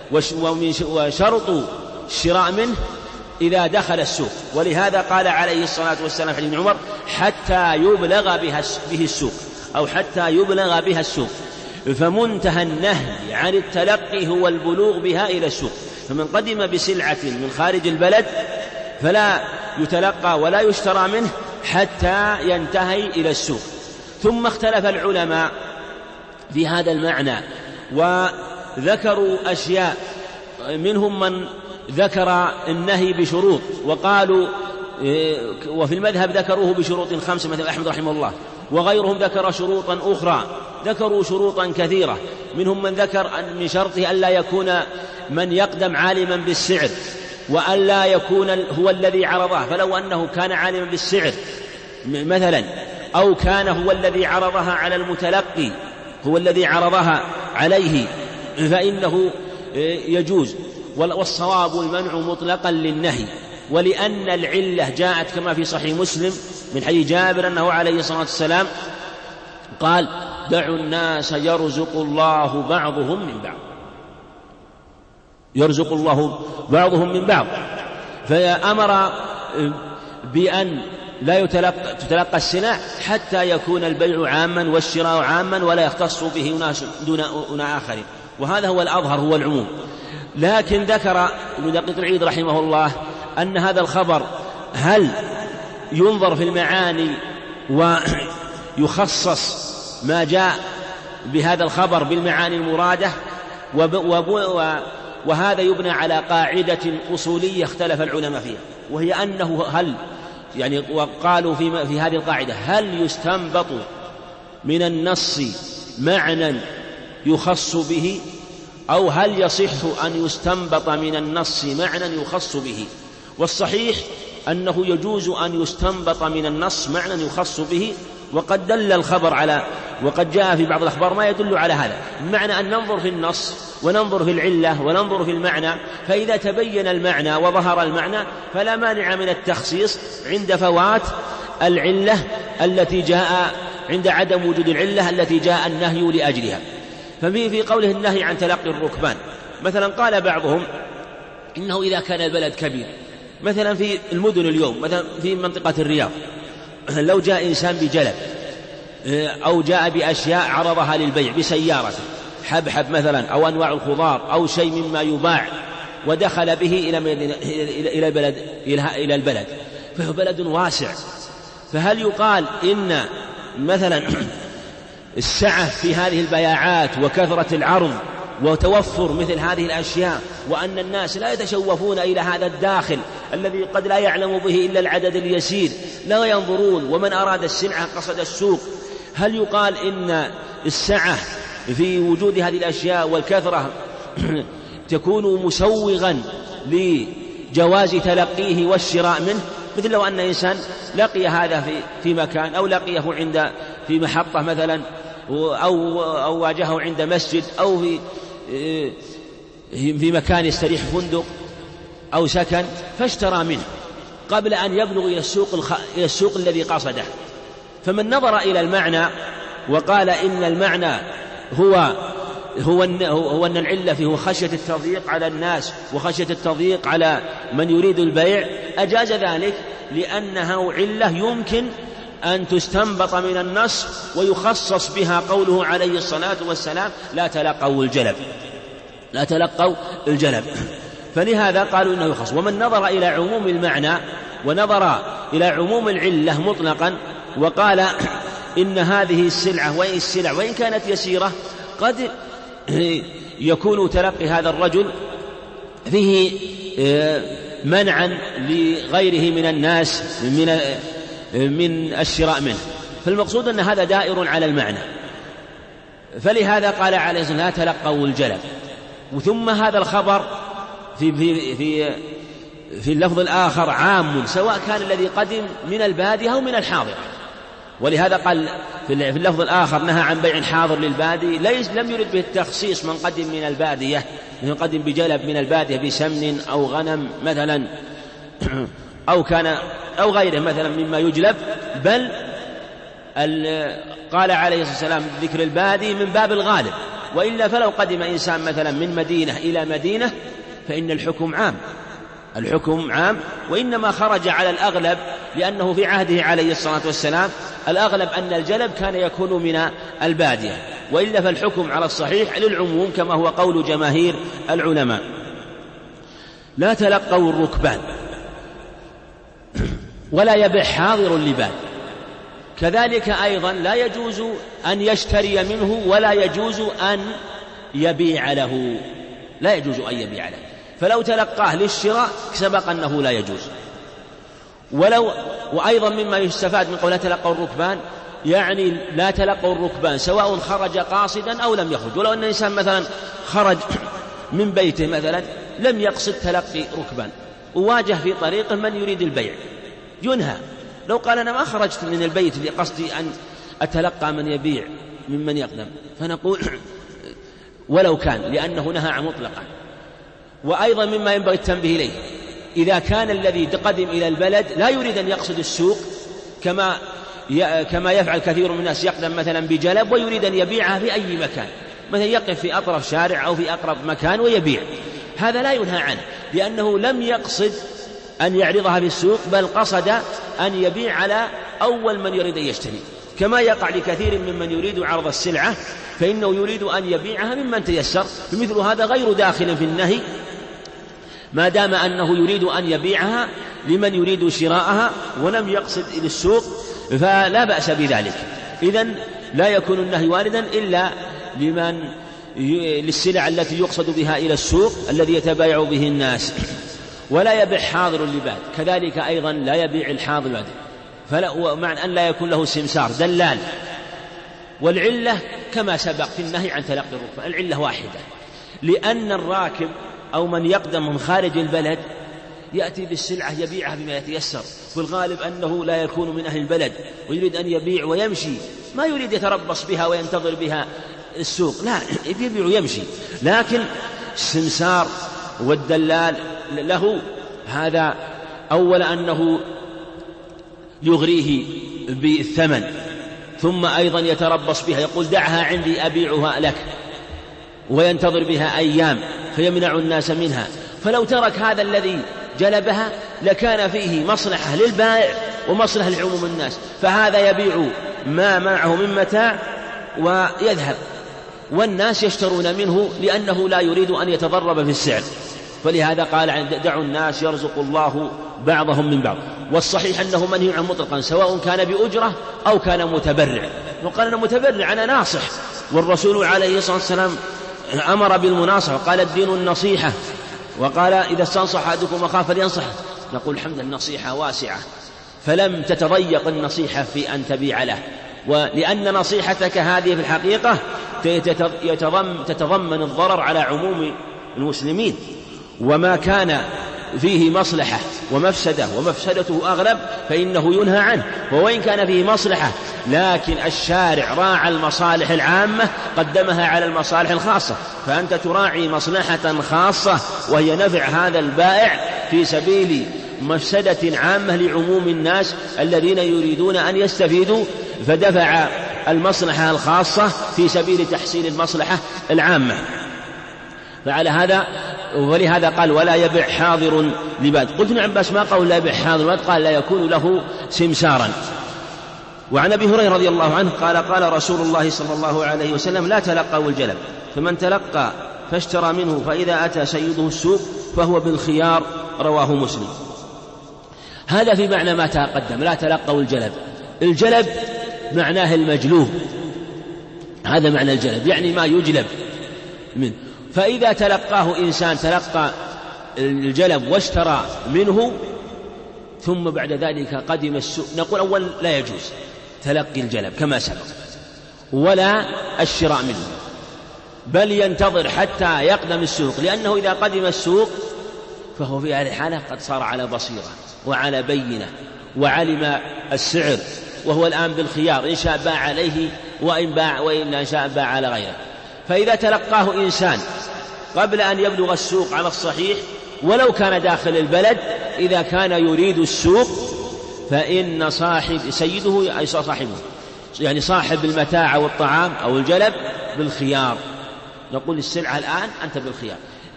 وشرط الشراء منه إذا دخل السوق، ولهذا قال عليه الصلاة والسلام في ابن عمر حتى يبلغ بها به السوق أو حتى يبلغ بها السوق. فمنتهى النهي عن التلقي هو البلوغ بها إلى السوق. فمن قدم بسلعة من خارج البلد فلا يتلقى ولا يشترى منه حتى ينتهي إلى السوق. ثم اختلف العلماء في هذا المعنى وذكروا أشياء، منهم من ذكر النهي بشروط، وقالوا وفي المذهب ذكروه بشروط خمسة مثل أحمد رحمه الله، وغيرهم ذكر شروطا أخرى، ذكروا شروطا كثيرة، منهم من ذكر أن من شرطه ألا يكون من يقدم عالما بالسعر، وألا يكون هو الذي عرضها، فلو أنه كان عالما بالسعر مثلا، أو كان هو الذي عرضها على المتلقي، هو الذي عرضها عليه، فإنه يجوز. والصواب المنع مطلقا للنهي، ولأن العلة جاءت كما في صحيح مسلم من حديث جابر أنه عليه الصلاة والسلام قال: دعوا الناس يرزق الله بعضهم من بعض، يرزق الله بعضهم من بعض. فأمر بأن لا يتلقى تتلقى السلع حتى يكون البيع عاما والشراء عاما ولا يختص به ناس دون آخرين، وهذا هو الأظهر، هو العموم. لكن ذكر ابن دقيق العيد رحمه الله أن هذا الخبر هل ينظر في المعاني ويخصص ما جاء بهذا الخبر بالمعاني المرادة، وهذا يبنى على قاعدة أصولية اختلف العلماء فيها، وهي أنه هل يعني وقالوا في, في هذه القاعدة هل يستنبط من النص معنى يخص به، أو هل يصح أن يستنبط من النص معنى يخص به؟ والصحيح أنه يجوز أن يستنبط من النص معنى يخص به، وقد دل الخبر على وقد جاء في بعض الأخبار ما يدل على هذا، بمعنى أن ننظر في النص وننظر في العلة وننظر في المعنى، فإذا تبين المعنى وظهر المعنى فلا مانع من التخصيص عند فوات العلة التي جاء عند عدم وجود العلة التي جاء النهي لأجلها. ففي في قوله النهي عن تلقي الركبان مثلا قال بعضهم إنه إذا كان البلد كبير، مثلا في المدن اليوم، مثلا في منطقة الرياض، لو جاء إنسان بجلب أو جاء بأشياء عرضها للبيع بسيارة، حبحب مثلا أو أنواع الخضار أو شيء مما يباع، ودخل به إلى إلى البلد إلى البلد فهو بلد واسع، فهل يقال إن مثلا السعة في هذه البياعات وكثرة العرض وتوفر مثل هذه الأشياء، وأن الناس لا يتشوفون إلى هذا الداخل الذي قد لا يعلم به إلا العدد اليسير، لا ينظرون، ومن أراد السلعة قصد السوق، هل يقال إن السعة في وجود هذه الأشياء والكثرة تكون مسوغا لجواز تلقيه والشراء منه؟ مثل لو أن إنسان لقي هذا في في مكان، أو لقيه عند في محطة مثلا، أو أو واجهه عند مسجد، أو في في مكان يستريح فندق أو سكن، فاشترى منه قبل أن يبلغ إلى السوق الخ... إلى السوق الذي قصده. فمن نظر إلى المعنى وقال إن المعنى هو هو أن هو أن العلة فيه خشية التضييق على الناس وخشية التضييق على من يريد البيع، أجاز ذلك لأنها علة يمكن أن تستنبط من النص ويخصص بها قوله عليه الصلاة والسلام: لا تلقوا الجلب، لا تلقوا الجلب. فلهذا قالوا إنه يخص. ومن نظر إلى عموم المعنى ونظر إلى عموم العلة مطلقا وقال إن هذه السلعة وإن السلع وإن كانت يسيرة قد يكون تلقي هذا الرجل فيه منعا لغيره من الناس من من الشراء منه، فالمقصود أن هذا دائر على المعنى. فلهذا قال عليه الصلاة والسلام: لا تلقوا الجلب. وثم هذا الخبر في في في في اللفظ الآخر عام، سواء كان الذي قدم من البادية أو من الحاضر. ولهذا قال في اللفظ الآخر: نهى عن بيع الحاضر للبادي، ليس لم يرد به التخصيص من قدم من البادية، من قدم بجلب من البادية بسمن أو غنم مثلا أو كان أو غيره مثلا مما يجلب، بل قال عليه الصلاة والسلام ذكر البادي من باب الغالب. وإلا فلو قدم إنسان مثلا من مدينة إلى مدينة فإن الحكم عام، الحكم عام، وإنما خرج على الأغلب لأنه في عهده عليه الصلاة والسلام الأغلب أن الجلب كان يكون من البادية، وإلا فالحكم على الصحيح للعموم كما هو قول جماهير العلماء. لا تلقوا الركبان، ولا يبيع حاضر لباد. كذلك أيضا لا يجوز أن يشتري منه ولا يجوز أن يبيع له، لا يجوز أن يبيع له. فلو تلقاه للشراء سبق أنه لا يجوز. ولو وأيضا مما يستفاد من قول لا تلقوا الركبان، يعني لا تلقوا الركبان سواء خرج قاصدا أو لم يخرج. ولو أن الإنسان مثلا خرج من بيته مثلا لم يقصد تلقي ركبان وواجه في طريقه من يريد البيع ينهى. لو قال أنا ما خرجت من البيت لقصدي أن أتلقى من يبيع ممن يقدم، فنقول ولو كان، لأنه نهى عن مطلقا. وأيضا مما ينبغي التنبيه إليه إذا كان الذي قدم إلى البلد لا يريد أن يقصد السوق كما كما يفعل كثير من الناس، يقدم مثلا بجلب ويريد أن يبيعها في أي مكان، مثلا يقف في أطرف شارع أو في أقرب مكان ويبيع، هذا لا ينهى عنه لأنه لم يقصد أن يعرضها في السوق، بل قصد أن يبيع على أول من يريد أن يشتري، كما يقع لكثير ممن يريد عرض السلعة فإنه يريد أن يبيعها ممن تيسر. فمثل هذا غير داخل في النهي ما دام أنه يريد أن يبيعها لمن يريد شراءها ولم يقصد إلى السوق، فلا بأس بذلك. إذن لا يكون النهي واردا إلا لمن للسلع التي يقصد بها إلى السوق الذي يتبايع به الناس. ولا يبيع حاضر اللباد، كذلك أيضا لا يبيع الحاضر اللباد، فلا معنى أن لا يكون له سمسار دلال. والعلة كما سبق في النهي عن تلقي الركبان، العلة واحدة، لأن الراكب أو من يقدم من خارج البلد يأتي بالسلعة يبيعها بما يتيسر، والغالب أنه لا يكون من أهل البلد ويريد أن يبيع ويمشي، ما يريد يتربص بها وينتظر بها السوق، لا يبيع ويمشي. لكن السمسار والدلال له هذا أول أنه يغريه بالثمن، ثم أيضا يتربص بها، يقول دعها عندي أبيعها لك، وينتظر بها أيام فيمنع الناس منها. فلو ترك هذا الذي جلبها لكان فيه مصلحة للبائع ومصلحة لعموم الناس، فهذا يبيع ما معه من متاع ويذهب، والناس يشترون منه لأنه لا يريد أن يتضرب في السعر. فلهذا قال دعوا الناس يرزق الله بعضهم من بعض. والصحيح أنه منهي عن مطلقا سواء كان بأجرة أو كان متبرع. وقال أنا متبرع أنا ناصح، والرسول عليه الصلاة والسلام أمر بالمناصحة، قال الدين النصيحة، وقال إذا استنصح أحدكم أخاه فلينصح. نقول الحمد لله النصيحة واسعة، فلم تتضيق النصيحة في أن تبيع له، ولأن نصيحتك هذه في الحقيقة تتضمن الضرر على عموم المسلمين، وما كان فيه مصلحة ومفسدة ومفسدته أغلب فإنه ينهى عنه. ووإن كان فيه مصلحة لكن الشارع راعى المصالح العامة قدمها على المصالح الخاصة، فأنت تراعي مصلحة خاصة وهي نفع هذا البائع في سبيل مفسدة عامة لعموم الناس الذين يريدون أن يستفيدوا، فدفع المصلحة الخاصة في سبيل تحصيل المصلحة العامة. فعلى هذا ولهذا قال ولا يبيع حاضر لباد. قلت ابن عباس ما قول لا يبيع حاضر لباد؟ قال لا يكون له سمسارا. وعن أبي هريرة رضي الله عنه قال قال رسول الله صلى الله عليه وسلم لا تلقوا الجلب، فمن تلقى فاشترى منه فإذا أتى سيده السوق فهو بالخيار، رواه مسلم. هذا في معنى ما تقدم لا تلقوا الجلب. الجلب معناه المجلوب، هذا معنى الجلب، يعني ما يجلب منه. فإذا تلقاه إنسان تلقى الجلب واشترى منه ثم بعد ذلك قدم السوق، نقول أول لا يجوز تلقي الجلب كما سبق ولا الشراء منه، بل ينتظر حتى يقدم السوق، لأنه إذا قدم السوق فهو في هذه الحالة قد صار على بصيرة وعلى بينة وعلم السعر، وهو الآن بالخيار إن شاء باع عليه وإن باع وإن إن شاء باع على غيره. فإذا تلقاه إنسان قبل أن يبلغ السوق على الصحيح ولو كان داخل البلد، إذا كان يريد السوق فإن صاحب سيده أي صاحبه يعني صاحب المتاع أو الطعام أو الجلب بالخيار. نقول السلعة الآن أنت بالخيار،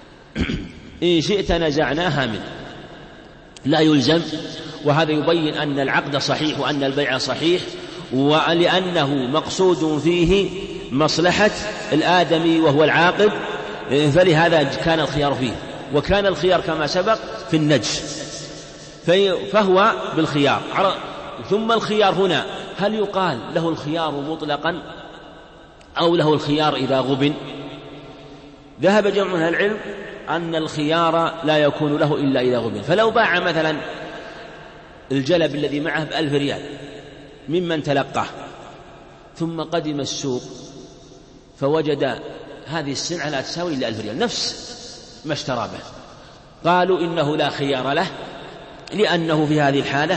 إن شئت نزعناها منه، لا يلزم. وهذا يبين أن العقد صحيح وأن البيع صحيح، ولأنه مقصود فيه مصلحة الآدمي وهو العاقب، فلهذا كان الخيار فيه. وكان الخيار كما سبق في النجس، فهو بالخيار. ثم الخيار هنا هل يقال له الخيار مطلقا أو له الخيار إذا غبن؟ ذهب جمع من العلم أن الخيار لا يكون له إلا إذا غبن. فلو باع مثلا الجلب الذي معه بألف ريال ممن تلقاه ثم قدم السوق فوجد هذه السلعة لا تساوي إلا ألف ريال نفس ما اشترى به، قالوا إنه لا خيار له لأنه في هذه الحالة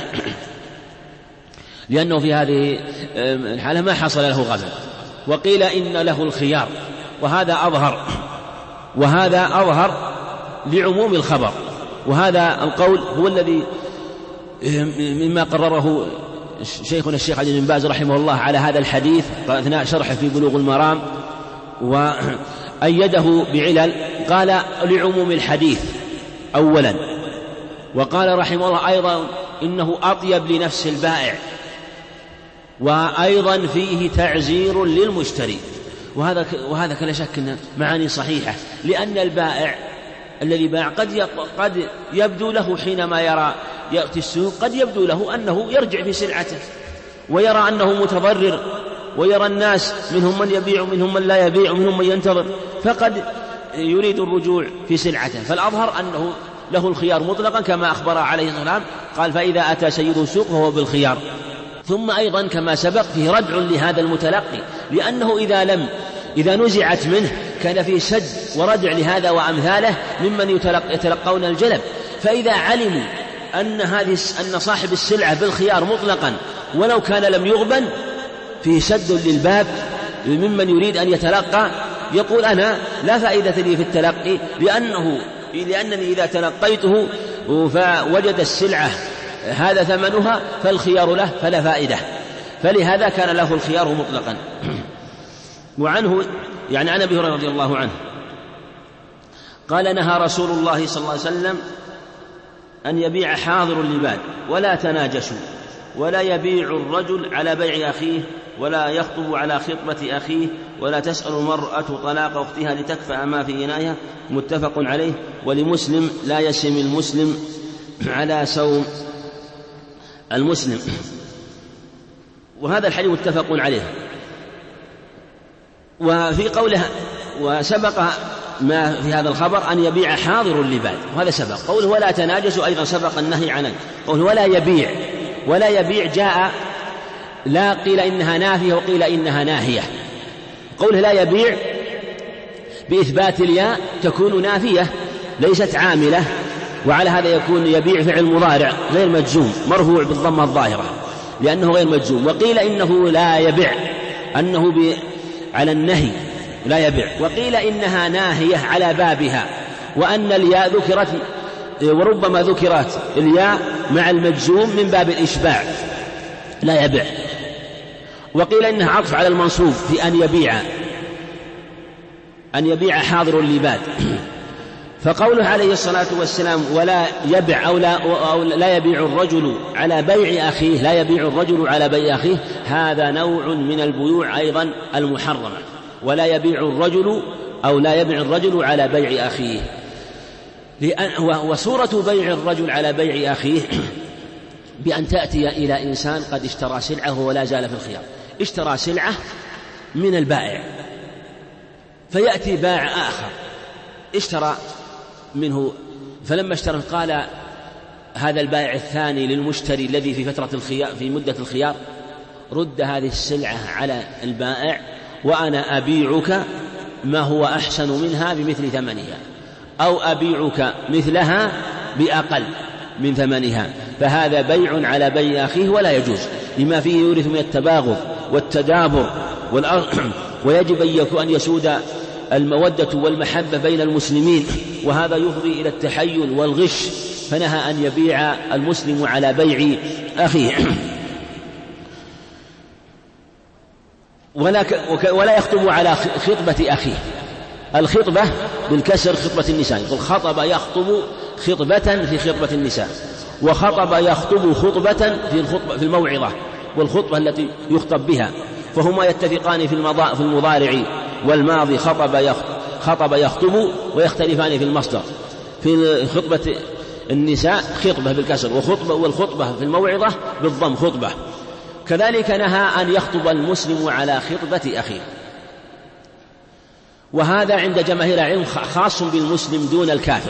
لأنه في هذه الحالة ما حصل له غبن. وقيل إن له الخيار، وهذا أظهر وهذا أظهر لعموم الخبر، وهذا القول هو الذي مما قرره شيخنا الشيخ علي بن باز رحمه الله على هذا الحديث أثناء شرحه في بلوغ المرام، وأيده بعلل. قال لعموم الحديث أولا، وقال رحمه الله أيضا إنه أطيب لنفس البائع، وأيضا فيه تعزير للمشتري. وهذا وهذا كلا شك أنه معاني صحيحة، لأن البائع الذي باع قد قد يبدو له حينما يرى يأتي السوق قد يبدو له أنه يرجع في سلعته ويرى أنه متضرر، ويرى الناس منهم من يبيع ومنهم من لا يبيع ومنهم من ينتظر، فقد يريد الرجوع في سلعته. فالأظهر أنه له الخيار مطلقا كما أخبر عليه الصلاة والسلام، قال فإذا أتى سيد السوق فهو بالخيار. ثم أيضا كما سبق فيه ردع لهذا المتلقي، لأنه إذا لم إذا نزعت منه كان فيه سد وردع لهذا وأمثاله ممن يتلقون الجلب. فإذا علموا أن هذه أن صاحب السلعة بالخيار مطلقا ولو كان لم يغبن، فيه سد للباب ممن يريد أن يتلقى، يقول أنا لا فائدة لي في التلقي، لأنه لأنني إذا تلقيته فوجد السلعة هذا ثمنها فالخيار له فلا فائدة، فلهذا كان له الخيار مطلقا. وعنه يعني عن أبي هريرة رضي الله عنه قال نهى رسول الله صلى الله عليه وسلم أن يبيع حاضر لباد ولا تناجشوا، ولا يبيع الرجل على بيع أخيه، ولا يخطب على خطبة أخيه، ولا تسأل المرأة طلاق أختها لتكفأ ما في إنائها. متفق عليه. ولمسلم لا يسم المسلم على سوم المسلم. وهذا الحديث متفق عليه. وفي قوله وسبق ما في هذا الخبر أن يبيع حاضر لباد، وهذا سبق. قوله ولا تناجسوا أيضا سبق النهي عنه. قوله ولا يبيع، ولا يبيع جاء لا قيل إنها نافية وقيل إنها ناهية. قوله لا يبيع بإثبات الياء تكون نافية ليست عاملة، وعلى هذا يكون يبيع فعل مضارع غير مجزوم مرفوع بالضمة الظاهرة لأنه غير مجزوم. وقيل إنه لا يبيع أنه ب... على النهي لا يبيع. وقيل إنها ناهية على بابها، وأن الياء ذكرت وربما ذكرت الياء مع المجزوم من باب الإشباع لا يبيع. وقيل إنها عطف على المنصوب في أن يبيع أن يبيع حاضر اللباد. فقوله عليه الصلاة والسلام ولا يبيع أو لا, أو لا يبيع الرجل على بيع أخيه لا يبيع الرجل على بيع أخيه، هذا نوع من البيوع أيضا المحرمة. ولا يبيع الرجل أو لا يبيع الرجل على بيع أخيه. وصورة بيع الرجل على بيع أخيه بأن تأتي إلى إنسان قد اشترى سلعة ولا زال في الخيار، اشترى سلعة من البائع فيأتي بائع آخر اشترى منه، فلما اشترى قال هذا البائع الثاني للمشتري الذي في فترة الخيار في مدة الخيار رد هذه السلعة على البائع وأنا أبيعك ما هو أحسن منها بمثل ثمنها، أو أبيعك مثلها بأقل من ثمنها. فهذا بيع على بيع أخيه ولا يجوز، لما فيه يورث من التباغض والتدابر ويجب أن يكون أن يسود المودة والمحبة بين المسلمين، وهذا يفضي إلى التحيل والغش، فنهى أن يبيع المسلم على بيع أخيه. ولا, ولا يخطب على خطبة أخيه. الخطبة بالكسر خطبة النساء، يقول خطب يخطب خطبة في خطبة النساء، وخطب يخطب خطبة في الخطبة في الموعظة والخطبة التي يخطب بها، فهما يتفقان في المضارع والماضي خطب خطب يخطب، ويختلفان في المصدر. في خطبة النساء خطبة بالكسر، وخطبة والخطبة في الموعظة بالضم خطبة. كذلك نهى أن يخطب المسلم على خطبة أخيه. وهذا عند جماهير العلم خاص بالمسلم دون الكافر،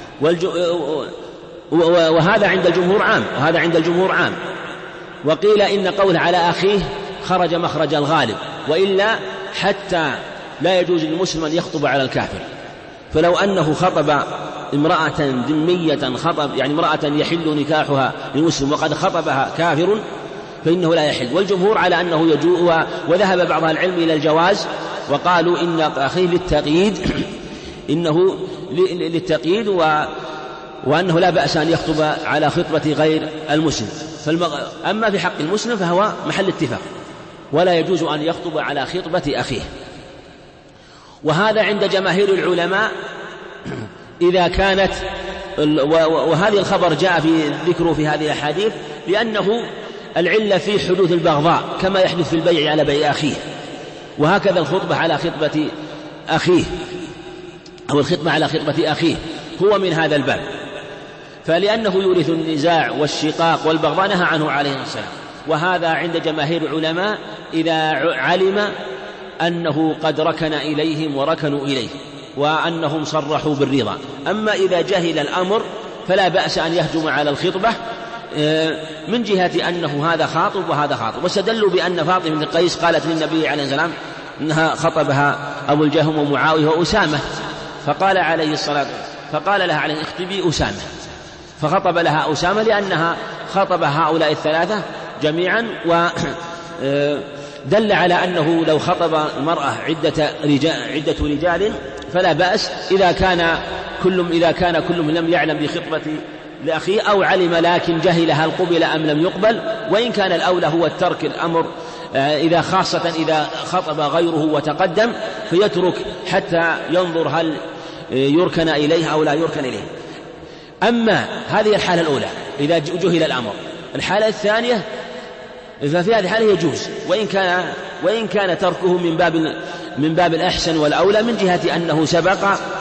وهذا عند الجمهور عام، وهذا عند الجمهور عام. وقيل إن قوله على أخيه خرج مخرج الغالب، وإلا حتى لا يجوز للمسلم أن يخطب على الكافر. فلو أنه خطب امرأة ذمية خطب يعني امرأة يحل نكاحها للمسلم وقد خطبها كافر فإنه لا يحل. والجمهور على أنه يجوز، وذهب بعض العلم إلى الجواز وقالوا إن أخيه للتقييد إنه للتقييد و وأنه لا بأس أن يخطب على خطبة غير المسلم. فالمغ... أما في حق المسلم فهو محل اتفاق، ولا يجوز أن يخطب على خطبة أخيه. وهذا عند جماهير العلماء إذا كانت، وهذا الخبر جاء في ذكره في هذه الأحاديث لأنه العلة في حدوث البغضاء كما يحدث في البيع على بيع أخيه، وهكذا الخطبة على خطبة أخيه أو الخطبة على خطبة أخيه هو من هذا الباب، فلأنه يورث النزاع والشقاق والبغضاء نهى عنه عليه السلام. وهذا عند جماهير العلماء إذا علم أنه قد ركن إليهم وركنوا إليه وأنهم صرحوا بالرضا. أما إذا جهل الأمر فلا بأس أن يهجم على الخطبة من جهة أنه هذا خاطب وهذا خاطب. واستدلوا بأن فاطمة بنت قيس قالت للنبي عليه السلام أنها خطبها أبو الجهم ومعاوية وأسامة، فقال عليه الصلاة فقال لها عليه اخطبي أسامة، فخطب لها أسامة لأنها خطب هؤلاء الثلاثة جميعا. ودل على أنه لو خطب المرأة عدة رجال, عدة رجال فلا بأس إذا كان كل إذا كان كلهم لم يعلم بخطبة لأخيه أو علم لكن جهل هل قبل أم لم يقبل. وإن كان الأولى هو الترك الأمر إذا خاصة إذا خطب غيره وتقدم فيترك حتى ينظر هل يركن إليه أو لا يركن إليه. أما هذه الحالة الأولى إذا جهل الأمر. الحالة الثانية ففي هذه الحالة يجوز، وإن كان وإن كان تركه من باب من باب الأحسن والأولى من جهة أنه سبق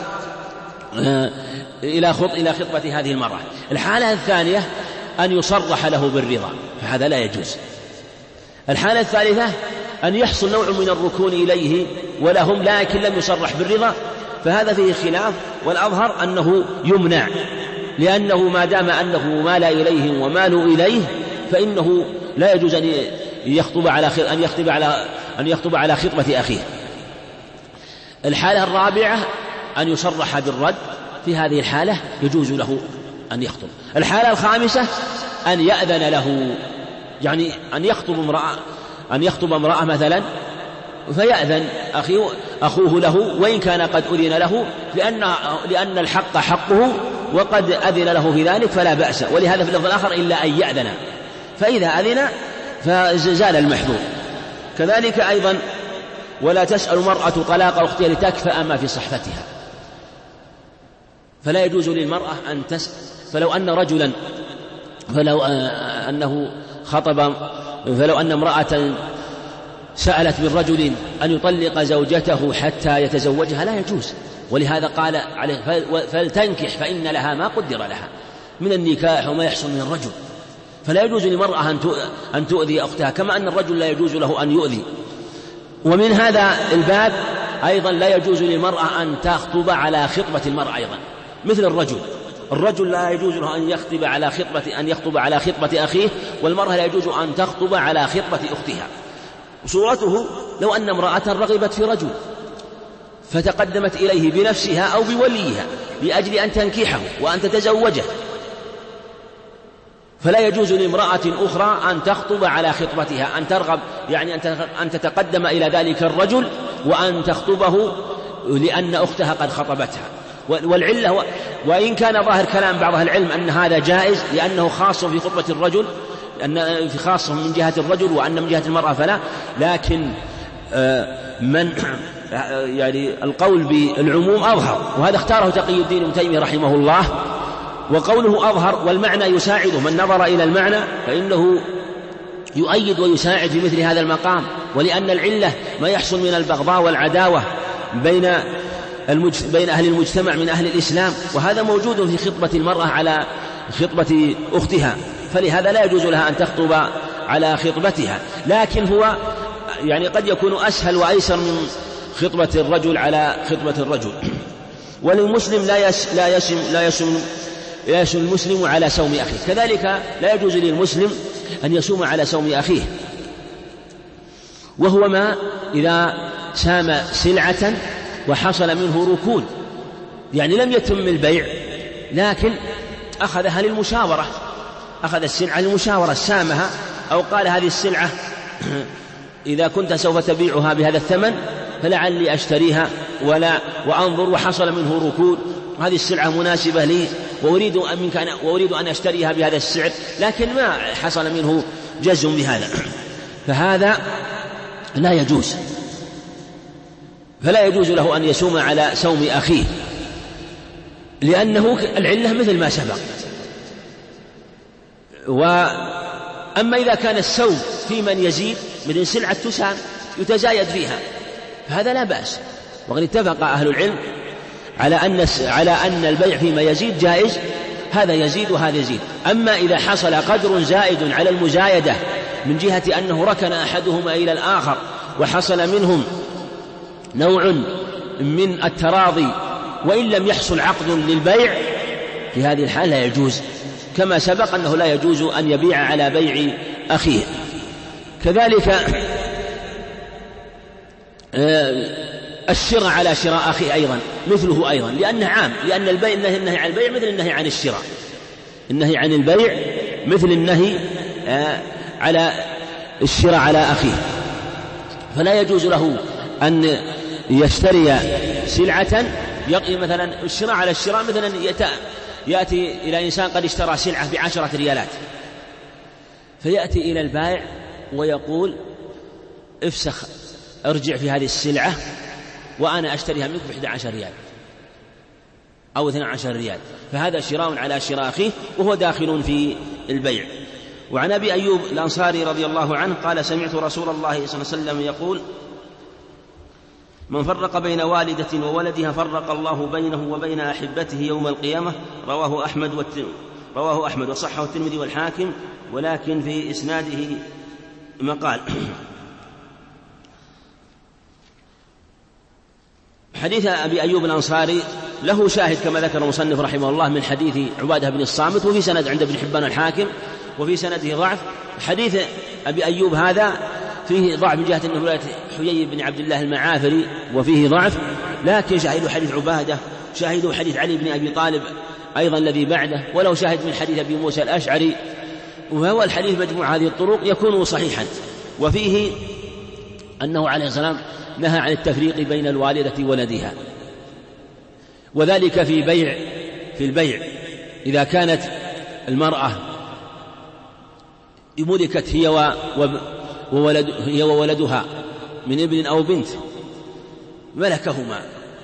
إلى خط إلى خطبة هذه المرأة. الحالة الثانية أن يصرح له بالرضا فهذا لا يجوز. الحالة الثالثة أن يحصل نوع من الركون إليه ولهم لكن لم يصرح بالرضا، فهذا فيه خلاف، والأظهر أنه يمنع، لأنه ما دام أنه مال إليهم ومالوا إليه فإنه لا يجوز أن يخطب على أن يخطب على أن يخطب على خطبة أخيه. الحالة الرابعة أن يصرح بالرد، في هذه الحالة يجوز له أن يخطب. الحالة الخامسة أن يأذن له، يعني أن يخطب امرأة أن يخطب امرأة مثلا فيأذن أخيه أخوه له وإن كان قد أذن له، لأن لأن الحق حقه وقد أذن له في ذلك فلا بأس. ولهذا في اللفظ الآخر إلا أن يأذن، فإذا أذن فزال المحظور. كذلك أيضا ولا تسأل المرأة طلاق أختها لتكفأ ما في صحفتها، فلا يجوز للمرأة أن تسأل. فلو أن رجلا فلو أنه خطب فلو أن امرأة سألت من رجل أن يطلق زوجته حتى يتزوجها لا يجوز. ولهذا قال عليه فلتنكح فإن لها ما قدر لها من النكاح وما يحصل من الرجل، فلا يجوز للمرأة أن تؤذي أختها كما أن الرجل لا يجوز له أن يؤذي. ومن هذا الباب أيضا لا يجوز للمرأة أن تخطب على خطبة المرأة أيضا مثل الرجل. الرجل لا يجوز له أن يخطب على خطبة أن يخطب على خطبة أخيه، والمرأة لا يجوز أن تخطب على خطبة أختها. صورته لو أن امرأة رغبت في رجل فتقدمت إليه بنفسها أو بوليها لأجل أن تنكحه وأن تتزوجه، فلا يجوز لامرأة أخرى أن تخطب على خطبتها، أن ترغب يعني أن تتقدم إلى ذلك الرجل وأن تخطبه لأن أختها قد خطبتها. والعلة وإن كان ظاهر كلام بعض أهل العلم أن هذا جائز لأنه خاص في خطبة الرجل، أن في خاص من جهة الرجل وأن من جهة المرأة فلا، لكن من يعني القول بالعموم أظهر، وهذا اختاره تقي الدين ابن تيمية رحمه الله، وقوله أظهر والمعنى يساعده. من نظر إلى المعنى فإنه يؤيد ويساعد في مثل هذا المقام، ولأن العلة ما يحصل من البغضاء والعداوة بين بين أهل المجتمع من أهل الإسلام، وهذا موجود في خطبة المرأة على خطبة أختها، فلهذا لا يجوز لها أن تخطب على خطبتها. لكن هو يعني قد يكون أسهل وأيسر من خطبة الرجل على خطبة الرجل. وللمسلم لا يس لا يسم لا يسم لا يسم المسلم على صوم أخيه، كذلك لا يجوز للمسلم أن يصوم على صوم أخيه، وهو ما إذا سام سلعة وحصل منه ركون، يعني لم يتم البيع لكن أخذها للمشاورة، أخذ السلعة للمشاورة، سامها أو قال هذه السلعة إذا كنت سوف تبيعها بهذا الثمن فلعلي أشتريها ولا وأنظر، وحصل منه ركود، هذه السلعة مناسبة لي وأريد منك أن وأريد أن أشتريها بهذا السعر، لكن ما حصل منه جزم بهذا، فهذا لا يجوز، فلا يجوز له أن يصوم على صوم أخيه، لأنه العلة مثل ما سبق. وأما إذا كان السوم في من يزيد مثل سلعة تسام يتزايد فيها فهذا لا بأس، وقد اتفق أهل العلم على أن على أن البيع فيما يزيد جائز، هذا يزيد وهذا يزيد. أما إذا حصل قدر زائد على المزايدة من جهة أنه ركن أحدهما إلى الآخر وحصل منهم نوع من التراضي وإن لم يحصل عقد للبيع، في هذه الحالة لا يجوز، كما سبق أنه لا يجوز أن يبيع على بيع أخيه. كذلك الشراء على شراء أخيه أيضا مثله أيضا، لأنه عام، لأن البيع النهي عن البيع مثل النهي عن الشراء، النهي عن البيع مثل النهي على الشراء على أخيه، فلا يجوز له أن يشتري سلعة مثلا الشراء على الشراء، مثلا يأتي إلى إنسان قد اشترى سلعة بعشرة ريالات فيأتي إلى البائع ويقول افسخ ارجع في هذه السلعة وأنا أشتريها منك بإحدى عشر ريال أو اثنى عشر ريال، فهذا شراء على شراء أخيه وهو داخل في البيع. وعن أبي أيوب الأنصاري رضي الله عنه قال سمعت رسول الله صلى الله عليه وسلم يقول من فرق بين والدة وولدها فرق الله بينه وبين أحبته يوم القيامة، رواه أحمد والترمذي رواه أحمد وصححه الترمذي والحاكم، ولكن في إسناده مقال. حديث أبي أيوب الأنصاري له شاهد كما ذكر المصنف رحمه الله من حديث عبادة بن الصامت، وفي سند عند ابن حبان الحاكم وفي سنده ضعف. حديث أبي أيوب هذا فيه ضعف من جهة أنه ولاية حيي بن عبد الله المعافري وفيه ضعف، لكن شاهد حديث عبادة، شاهد حديث علي بن أبي طالب أيضا الذي بعده، ولو شاهد من حديث أبي موسى الأشعري، وهو الحديث مجموع هذه الطرق يكون صحيحا. وفيه أنه عليه السلام نهى عن التفريق بين الوالدة وولدها، وذلك في بيع في البيع إذا كانت المرأة ملكت هي وولد هي وولدها من ابن أو بنت ملكهما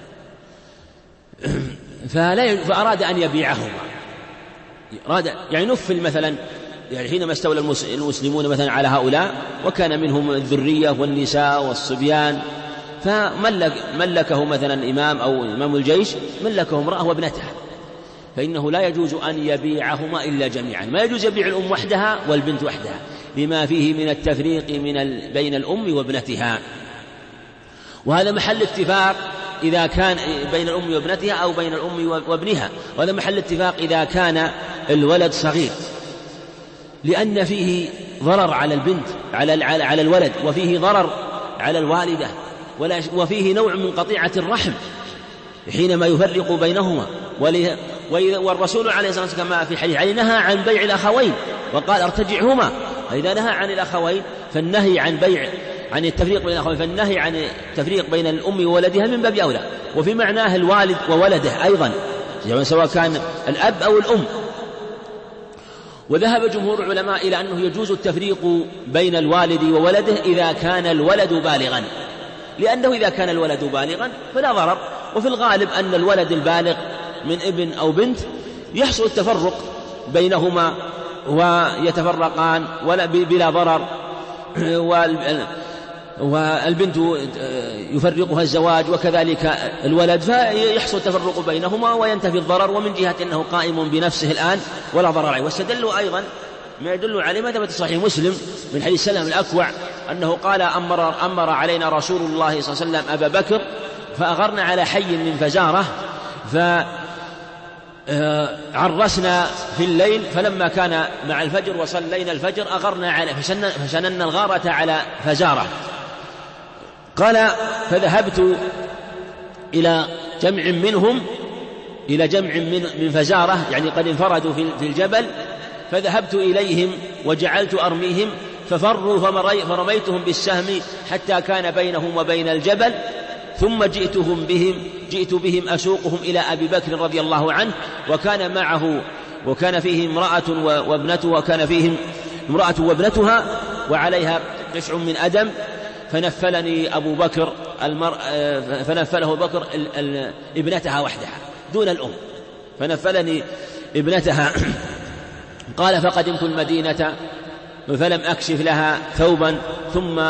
فأراد أن يبيعهما، أراد يعني نفل مثلا، يعني حينما استولى المسلمون مثلا على هؤلاء وكان منهم الذرية والنساء والصبيان، فملك ملكه مثلا إمام أو إمام الجيش ملكه امرأة وابنتها، فإنه لا يجوز أن يبيعهما إلا جميعا، ما يجوز يبيع الأم وحدها والبنت وحدها لما فيه من التفريق من ال... بين الأم وابنتها، وهذا محل اتفاق إذا كان بين الأم وابنتها أو بين الأم وابنها، وهذا محل اتفاق إذا كان الولد صغير، لأن فيه ضرر على البنت على على الولد، وفيه ضرر على الوالدة، وفيه نوع من قطيعة الرحم حينما يفرق بينهما. والرسول عليه الصلاة والسلام كما في حديث علي نهى عن بيع الأخوين وقال ارتجعهما، فإذا نهى عن الأخوين فالنهي عن بيع عن التفريق بين الأخوين فالنهي عن التفريق بين الأم وولدها من باب أولى، وفي معناه الوالد وولده أيضا سواء كان الأب أو الأم. وذهب جمهور العلماء إلى أنه يجوز التفريق بين الوالد وولده إذا كان الولد بالغا، لأنه إذا كان الولد بالغا فلا ضرر، وفي الغالب أن الولد البالغ من ابن أو بنت يحصل التفرق بينهما ويتفرقان ولا بلا ضرر، والبنت يفرقها الزواج وكذلك الولد، فيحصل التفرق بينهما وينتفي الضرر، ومن جهة أنه قائم بنفسه الآن ولا ضرر عليه. واستدلوا أيضا ما يدل عليه ما ثبت صحيح مسلم من حديث سلم الأكوع أنه قال أمر, أمر علينا رسول الله صلى الله عليه وسلم أبا بكر فأغرنا على حي من فزارة فعرسنا في الليل، فلما كان مع الفجر وصلينا الفجر أغرنا على فشننا الغارة على فزارة. قال فذهبت إلى جمع منهم إلى جمع من, من فزارة يعني قد انفردوا في الجبل، فذهبت إليهم وجعلت أرميهم ففروا فرميتهم بالسهم حتى كان بينهم وبين الجبل، ثم جئتهم بهم جئت بهم أسوقهم إلى أبي بكر رضي الله عنه، وكان معه وكان فيه امرأة وابنته وكان فيهم امرأة وابنتها وعليها قشع من أدم، فنفلني أبو بكر المر... فنفله أبو بكر ال... ال... ابنتها وحدها دون الأم، فنفلني ابنتها. قال فقدمت المدينة فلم أكشف لها ثوبا، ثم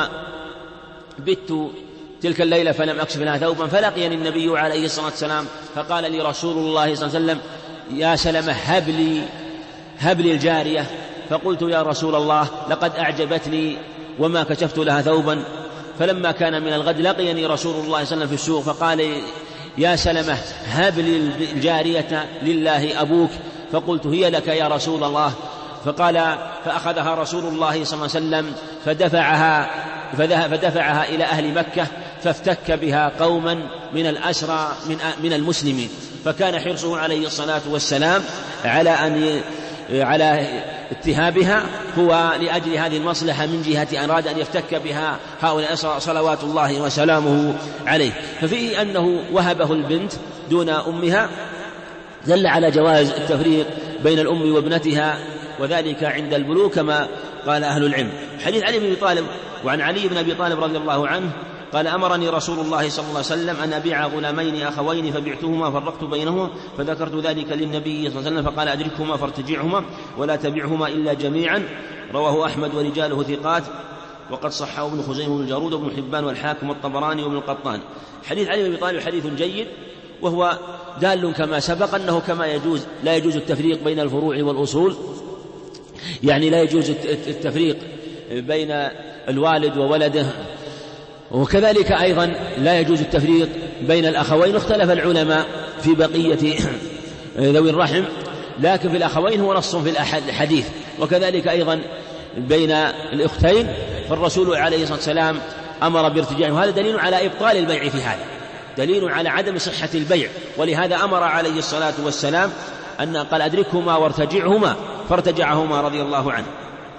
بت تلك الليلة فلم أكشف لها ثوبا، فلقيني النبي عليه الصلاة والسلام فقال لي رسول الله صلى الله عليه وسلم يا سلمة هب لي هب لي الجارية، فقلت يا رسول الله لقد أعجبتني وما كشفت لها ثوبا. فلما كان من الغد لقيني رسول الله صلى الله عليه وسلم في السوق فقال يا سلمة هب لي الجارية لله أبوك، فقلت هي لك يا رسول الله. فقال فأخذها رسول الله صلى الله عليه وسلم فدفعها فدفعها إلى أهل مكة، فافتك بها قوما من الأسرى من من المسلمين، فكان حرصه عليه الصلاة والسلام على أن على اتهابها هو لأجل هذه المصلحة من جهة أراد أن يفتك بها هؤلاء صلوات الله وسلامه عليه. ففيه أنه وهبه البنت دون أمها دل على جواز التفريق بين الأم وابنتها، وذلك عند البلوغ كما قال أهل العلم. حديث علي بن أبي طالب وعن علي بن أبي طالب رضي الله عنه قال أمرني رسول الله صلى الله عليه وسلم أن أبيع غلامين أخوين فبعتهما فرقت بينهما، فذكرت ذلك للنبي صلى الله عليه وسلم فقال أدركهما فارتجعهما ولا تبعهما إلا جميعا. رواه أحمد ورجاله ثقات، وقد صححه ابن خزيمة وابن الجارود وابن حبان والحاكم والطبراني وابن القطان. حديث علي بن أبي طالب حديث جيد، وهو دال كما سبق أنه كما يجوز لا يجوز التفريق بين الفروع والأصول، يعني لا يجوز التفريق بين الوالد وولده، وكذلك أيضا لا يجوز التفريق بين الأخوين. اختلف العلماء في بقية ذوي الرحم، لكن في الأخوين هو نص في الحديث، وكذلك أيضا بين الأختين فالرسول عليه الصلاة والسلام أمر بارتجاعه، وهذا دليل على إبطال البيع في هذا، دليل على عدم صحة البيع، ولهذا أمر عليه الصلاة والسلام أن قال أدركهما وارتجعهما، فارتجعهما رضي الله عنه.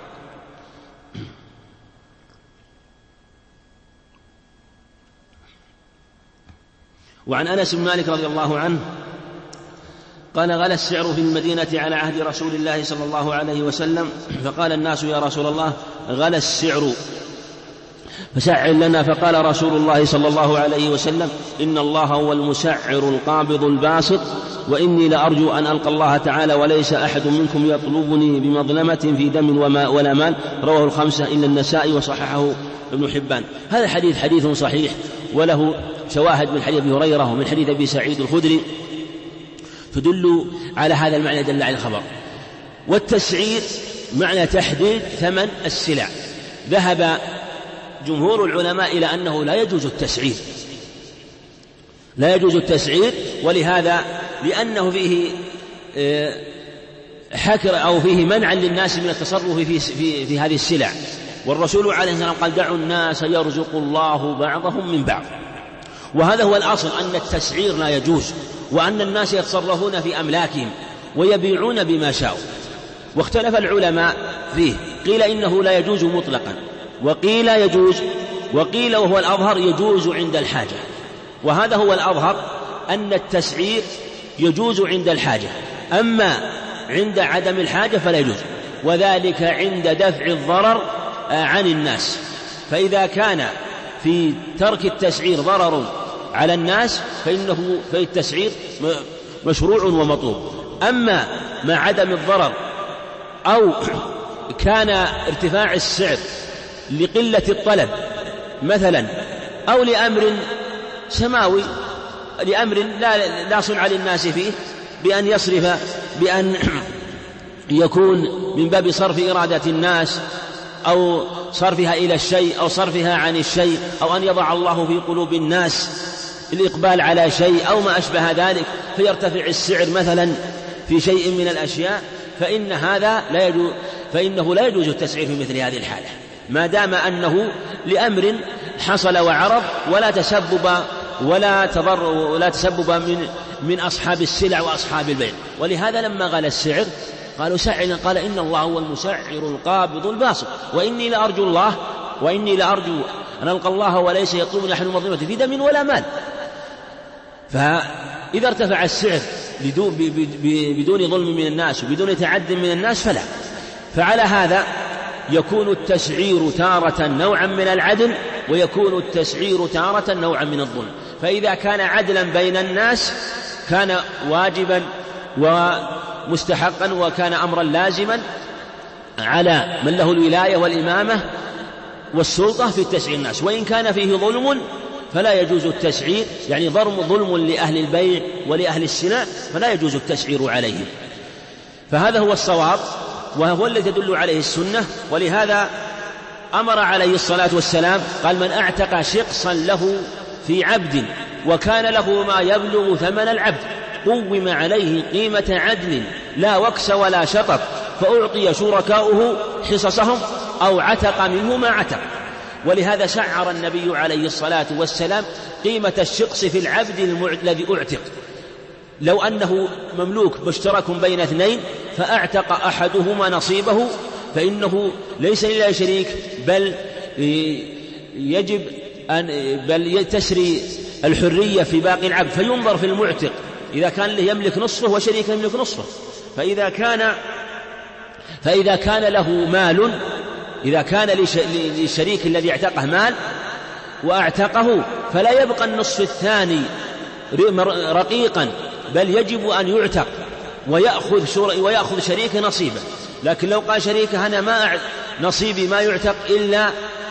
وعن أنس بن مالك رضي الله عنه قال غلا السعر في المدينة على عهد رسول الله صلى الله عليه وسلم، فقال الناس يا رسول الله غلا السعر فسعر لنا، فقال رسول الله صلى الله عليه وسلم إن الله هو المسعر القابض الباسط، وإني لأرجو أن ألقى الله تعالى وليس أحد منكم يطلبني بمظلمة في دم ولا مال. رواه الخمسة إلا النسائي وصححه ابن حبان. هذا الحديث حديث صحيح، وله شواهد من حديث أبي هريرة ومن حديث أبي سعيد الخدري تدل على هذا المعنى دل على الخبر. والتسعير معنى تحديد ثمن السلع. ذهب جمهور العلماء إلى أنه لا يجوز التسعير لا يجوز التسعير ولهذا لأنه فيه حكر أو فيه منع للناس من التصرف في, في, في هذه السلع. والرسول عليه الصلاة والسلام قال دعوا الناس يرزق الله بعضهم من بعض، وهذا هو الأصل أن التسعير لا يجوز، وأن الناس يتصرفون في أملاكهم ويبيعون بما شاءوا. واختلف العلماء فيه، قيل إنه لا يجوز مطلقا، وقيل يجوز، وقيل وهو الأظهر يجوز عند الحاجة. وهذا هو الأظهر أن التسعير يجوز عند الحاجة، أما عند عدم الحاجة فلا يجوز، وذلك عند دفع الضرر عن الناس. فإذا كان في ترك التسعير ضرر على الناس فإنه في التسعير مشروع ومطلوب. أما مع عدم الضرر أو كان ارتفاع السعر لقلة الطلب مثلا، أو لأمر سماوي، لأمر لا, لا صنع للناس فيه، بأن يصرف بأن يكون من باب صرف إرادة الناس أو صرفها إلى الشيء أو صرفها عن الشيء، أو أن يضع الله في قلوب الناس الإقبال على شيء أو ما أشبه ذلك فيرتفع السعر مثلا في شيء من الأشياء، فإن هذا لا يجوز، فإنه لا يجوز التسعير في مثل هذه الحالة ما دام أنه لأمر حصل وعرض ولا تسبب ولا تضر ولا تسبب من من أصحاب السلع وأصحاب البيع. ولهذا لما قال السعر قالوا سعر، قال إن الله هو المسعر القابض الباسط، وإني لأرجو الله وإني لأرجو أن ألقى الله وليس يطلبني أحد مظلمة في دم ولا مال. فإذا ارتفع السعر بدون ظلم من الناس وبدون تعد من الناس فلا. فعلى هذا يكون التسعير تارة نوعا من العدل، ويكون التسعير تارة نوعا من الظلم. فإذا كان عدلا بين الناس كان واجبا ومستحقا وكان أمرا لازما على من له الولاية والإمامة والسلطة في التسعير الناس. وإن كان فيه ظلم فلا يجوز التسعير، يعني ظلم ظلم لأهل البيع ولأهل السلع فلا يجوز التسعير عليهم. فهذا هو الصواب وهو الذي تدل عليه السنة. ولهذا أمر عليه الصلاة والسلام قال من أعتق شقصا له في عبد وكان له ما يبلغ ثمن العبد قوم عليه قيمة عدل لا وكس ولا شطط، فأعطي شركاؤه حصصهم أو عتق منه ما عتق. ولهذا شعر النبي عليه الصلاة والسلام قيمة الشقص في العبد الذي أعتق. لو أنه مملوك مشترك بين اثنين فأعتق أحدهما نصيبه فإنه ليس لله شريك، بل يجب أن بل تسري الحرية في باقي العبد، فينظر في المعتق إذا كان له يملك نصفه وشريك يملك نصفه. فإذا كان فإذا كان له مال، إذا كان للشريك الذي اعتقه مال وأعتقه فلا يبقى النصف الثاني رقيقا، بل يجب أن يعتق ويأخذ ويأخذ شريك نصيبه. لكن لو قال شريكه أنا ما نصيبي ما يعتق إلا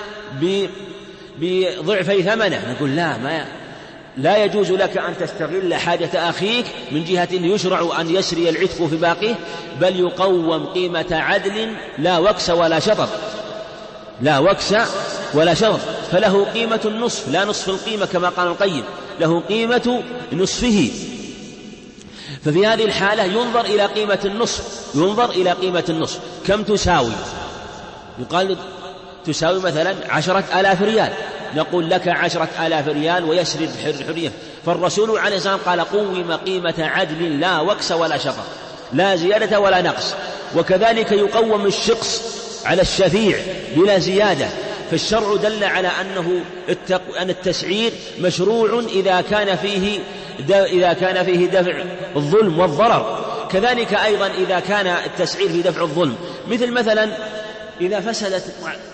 بضعفي ثمنه، نقول لا ما لا يجوز لك أن تستغل حاجة أخيك من جهة يشرع أن يسري العتق في باقيه، بل يقوم قيمة عدل لا وكس ولا شطط، لا وكس ولا شطط، فله قيمة النصف لا نصف القيمة كما قال القيم، له قيمة نصفه. ففي هذه الحالة ينظر إلى قيمة النصف، ينظر إلى قيمة النصف كم تساوي. يقال تساوي مثلا عشرة آلاف ريال، نقول لك عشرة آلاف ريال ويسري الحرية. فالرسول عليه الصلاة والسلام قال قوم قيمة عدل لا وكس ولا شطط، لا زيادة ولا نقص. وكذلك يقوم الشقص على الشفيع بلا زيادة. فالشرع دل على أنه أن التسعير مشروع إذا كان فيه إذا كان فيه دفع الظلم والضرر. كذلك أيضا إذا كان التسعير في دفع الظلم، مثل مثلا إذا فسدت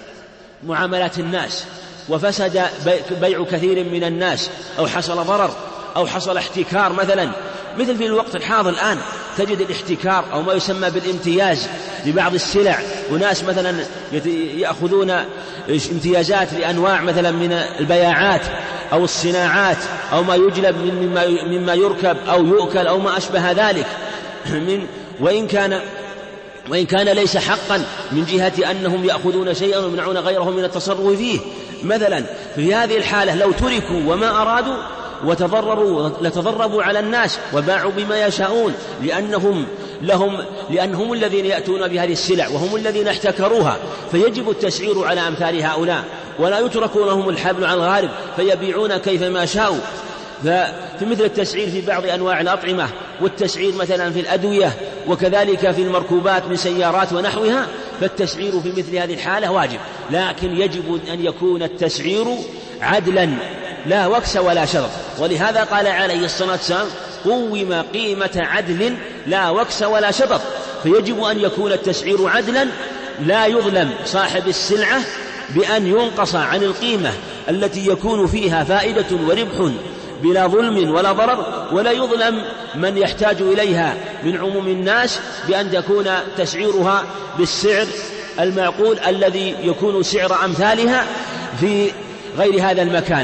معاملات الناس وفسد بيع كثير من الناس أو حصل ضرر أو حصل احتكار مثلا، مثل في الوقت الحاضر الآن تجد الاحتكار أو ما يسمى بالامتياز لبعض السلع، وناس مثلا يأخذون امتيازات لأنواع مثلا من البياعات أو الصناعات أو ما يجلب مما مما يركب أو يؤكل أو ما أشبه ذلك من وإن كان وإن كان ليس حقا من جهة أنهم يأخذون شيئا ويمنعون غيرهم من التصرف فيه مثلا. في هذه الحالة لو تركوا وما أرادوا وتضرروا لتضربوا على الناس وباعوا بما يشاءون، لأنهم لهم لأنهم الذين يأتون بهذه السلع وهم الذين احتكروها، فيجب التسعير على أمثال هؤلاء، ولا يتركون لهم الحبل على الغارب فيبيعون كيفما شاءوا. ففي مثل التسعير في بعض أنواع الأطعمة، والتسعير مثلا في الأدوية، وكذلك في المركوبات من سيارات ونحوها، فالتسعير في مثل هذه الحالة واجب، لكن يجب أن يكون التسعير عدلا لا وكس ولا شطط. ولهذا قال عليه الصلاة والسلام قوم قيمة عدل لا وكس ولا شطط. فيجب أن يكون التسعير عدلا، لا يظلم صاحب السلعة بأن ينقص عن القيمة التي يكون فيها فائدة وربح بلا ظلم ولا ضرر، ولا يظلم من يحتاج إليها من عموم الناس بأن تكون تسعيرها بالسعر المعقول الذي يكون سعر أمثالها في غير هذا المكان،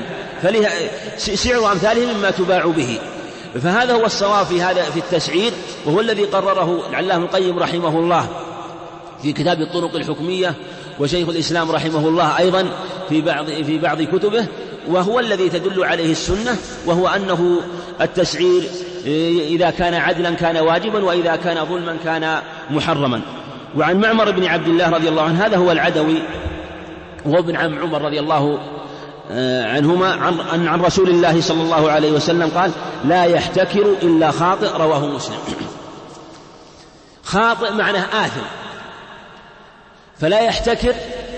فسعر أمثاله مما تباع به. فهذا هو الصواب في هذا في التسعير، وهو الذي قرره العلامة القيم رحمه الله في كتاب الطرق الحكمية وشيخ الإسلام رحمه الله أيضا في بعض في بعض كتبه، وهو الذي تدل عليه السنة، وهو أنه التسعير إذا كان عدلا كان واجبا، وإذا كان ظلما كان محرما. وعن معمر بن عبد الله رضي الله عنه، هذا هو العدوي وهو ابن عم عمر رضي الله عنهما، عن, عن رسول الله صلى الله عليه وسلم قال: لا يحتكر إلا خاطئ، رواه مسلم. خاطئ معناه آثم، فلا يحتكر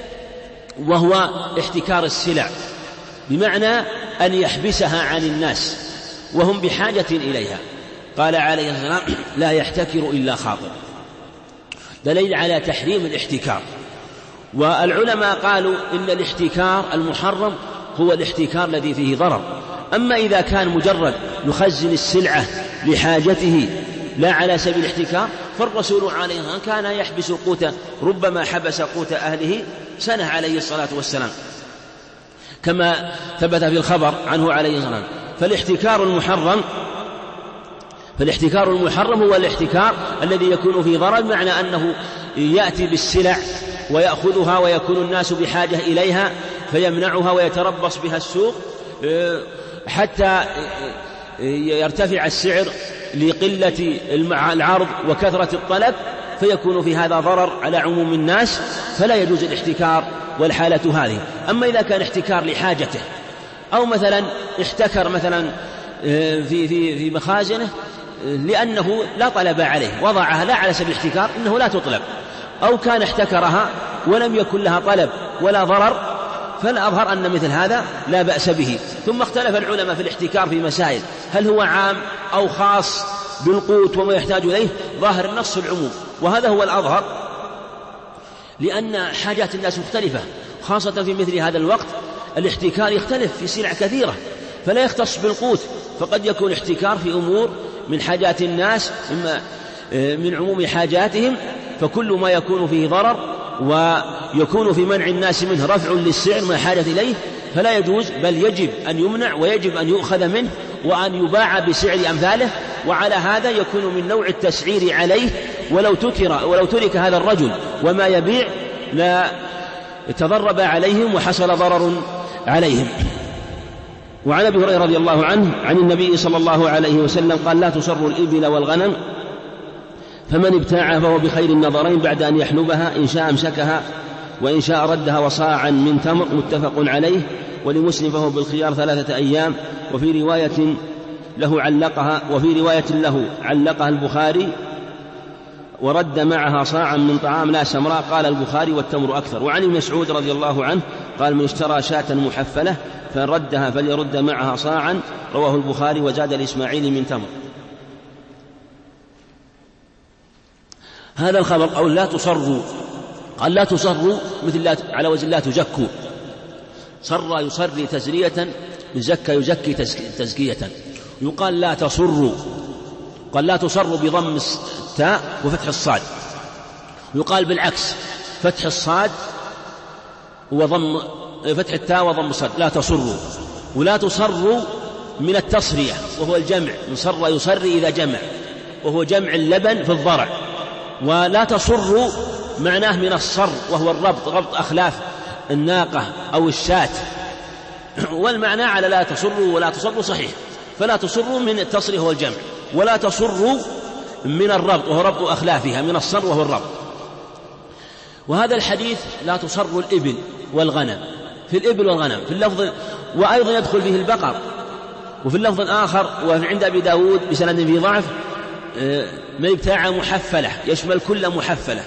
وهو احتكار السلع، بمعنى أن يحبسها عن الناس وهم بحاجة إليها. قال عليه الصلاة والسلام: لا يحتكر إلا خاطئ، دليل على تحريم الاحتكار. والعلماء قالوا إن الاحتكار المحرم هو الاحتكار الذي فيه ضرر. أما إذا كان مجرد يخزن السلعة لحاجته لا على سبيل الاحتكار، فالرسول عليه الصلاة والسلام كان يحبس قوت، ربما حبس قوت أهله سنة عليه الصلاة والسلام، كما ثبت في الخبر عنه عليه الصلاة والسلام. فالاحتكار المحرم فالاحتكار المحرم هو الاحتكار الذي يكون فيه ضرر، معنى أنه يأتي بالسلع ويأخذها ويكون الناس بحاجة إليها فيمنعها ويتربص بها السوق حتى يرتفع السعر لقلة العرض وكثرة الطلب، فيكون في هذا ضرر على عموم الناس، فلا يجوز الاحتكار والحالة هذه. أما إذا كان احتكار لحاجته، أو مثلا احتكر مثلا في في في مخازنه لأنه لا طلب عليه، وضعها لا على سبيل الاحتكار إنه لا تطلب، أو كان احتكرها ولم يكن لها طلب ولا ضرر، فالأظهر أن مثل هذا لا بأس به. ثم اختلف العلماء في الاحتكار في مسائل: هل هو عام أو خاص بالقوت وما يحتاج إليه؟ ظاهر النص العموم، وهذا هو الأظهر، لأن حاجات الناس مختلفة، خاصة في مثل هذا الوقت الاحتكار يختلف في سلع كثيرة، فلا يختص بالقوت، فقد يكون احتكار في أمور من حاجات الناس من عموم حاجاتهم، فكل ما يكون فيه ضرر ويكون في منع الناس منه رفع للسعر ما حاجة إليه فلا يجوز، بل يجب أن يمنع ويجب أن يؤخذ منه وأن يباع بسعر أمثاله. وعلى هذا يكون من نوع التسعير عليه، ولو تكر ولو ترك هذا الرجل وما يبيع لا تضرب عليهم وحصل ضرر عليهم. وعن أبي هريرة رضي الله عنه عن النبي صلى الله عليه وسلم قال: لا تصر الإبل والغنم، فمن ابتاعها فهو بخير النظرين بعد أن يحلبها، إن شاء أمسكها وإن شاء ردها، وصاعا من تمر، متفق عليه. ولمسلم فهو بالخيار ثلاثة أيام. وفي رواية له علقها وفي رواية له علقها البخاري: ورد معها صاعا من طعام لا سمراء. قال البخاري: والتمر أكثر. وعن ابن مسعود رضي الله عنه قال: من اشترى شاة محفلة فردها فليرد معها صاعا، رواه البخاري. وزاد الإسماعيلي: من تمر. هذا الخبر أو لا تصروا، قال لا تصروا مثل لا على وزن لا تزكوا، صر يصري تزرية، يزكى يزكي تزكية. يقال لا تصروا، قال لا تصروا بضم التاء وفتح الصاد. يقال بالعكس، فتح الصاد وضم فتح التاء وضم الصاد، لا تصروا. ولا تصروا من التصرية وهو الجمع، من صر يصري إذا جمع، وهو جمع اللبن في الضرع. ولا تصروا معناه من الصر وهو الربط، ربط أخلاف الناقة أو الشاة، والمعنى على لا تصروا ولا تصروا صحيح. فلا تصروا من التصريح وهو الجمع، ولا تصروا من الربط وهو ربط أخلافها، من الصر وهو الربط. وهذا الحديث لا تصروا الإبل والغنم، في الإبل والغنم في اللفظ، وأيضا يدخل فيه البقر. وفي اللفظ الآخر وعند أبي داود بسند في ضعف: من ابتاع محفلة، يشمل كل محفلة.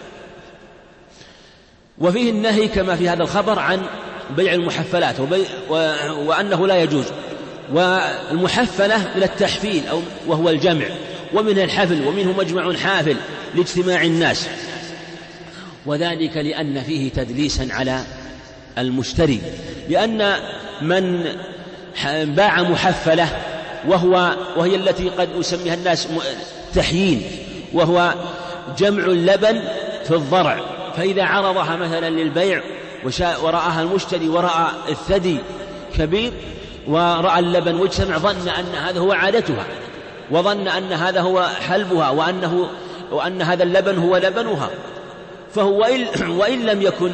وفيه النهي كما في هذا الخبر عن بيع المحفلات وبيع وأنه لا يجوز. والمحفلة من التحفيل أو وهو الجمع، ومنها الحفل، ومنه مجمع حافل لاجتماع الناس، وذلك لأن فيه تدليسا على المشتري، لأن من باع محفلة وهو وهي التي قد يسميها الناس تحيين، وهو جمع اللبن في الضرع، فإذا عرضها مثلا للبيع ورآها المشتري ورأى الثدي كبير ورأى اللبن واجتمع، ظن أن هذا هو عادتها، وظن أن هذا هو حلبها، وأنه وأن هذا اللبن هو لبنها، فهو وإن, وإن لم يكن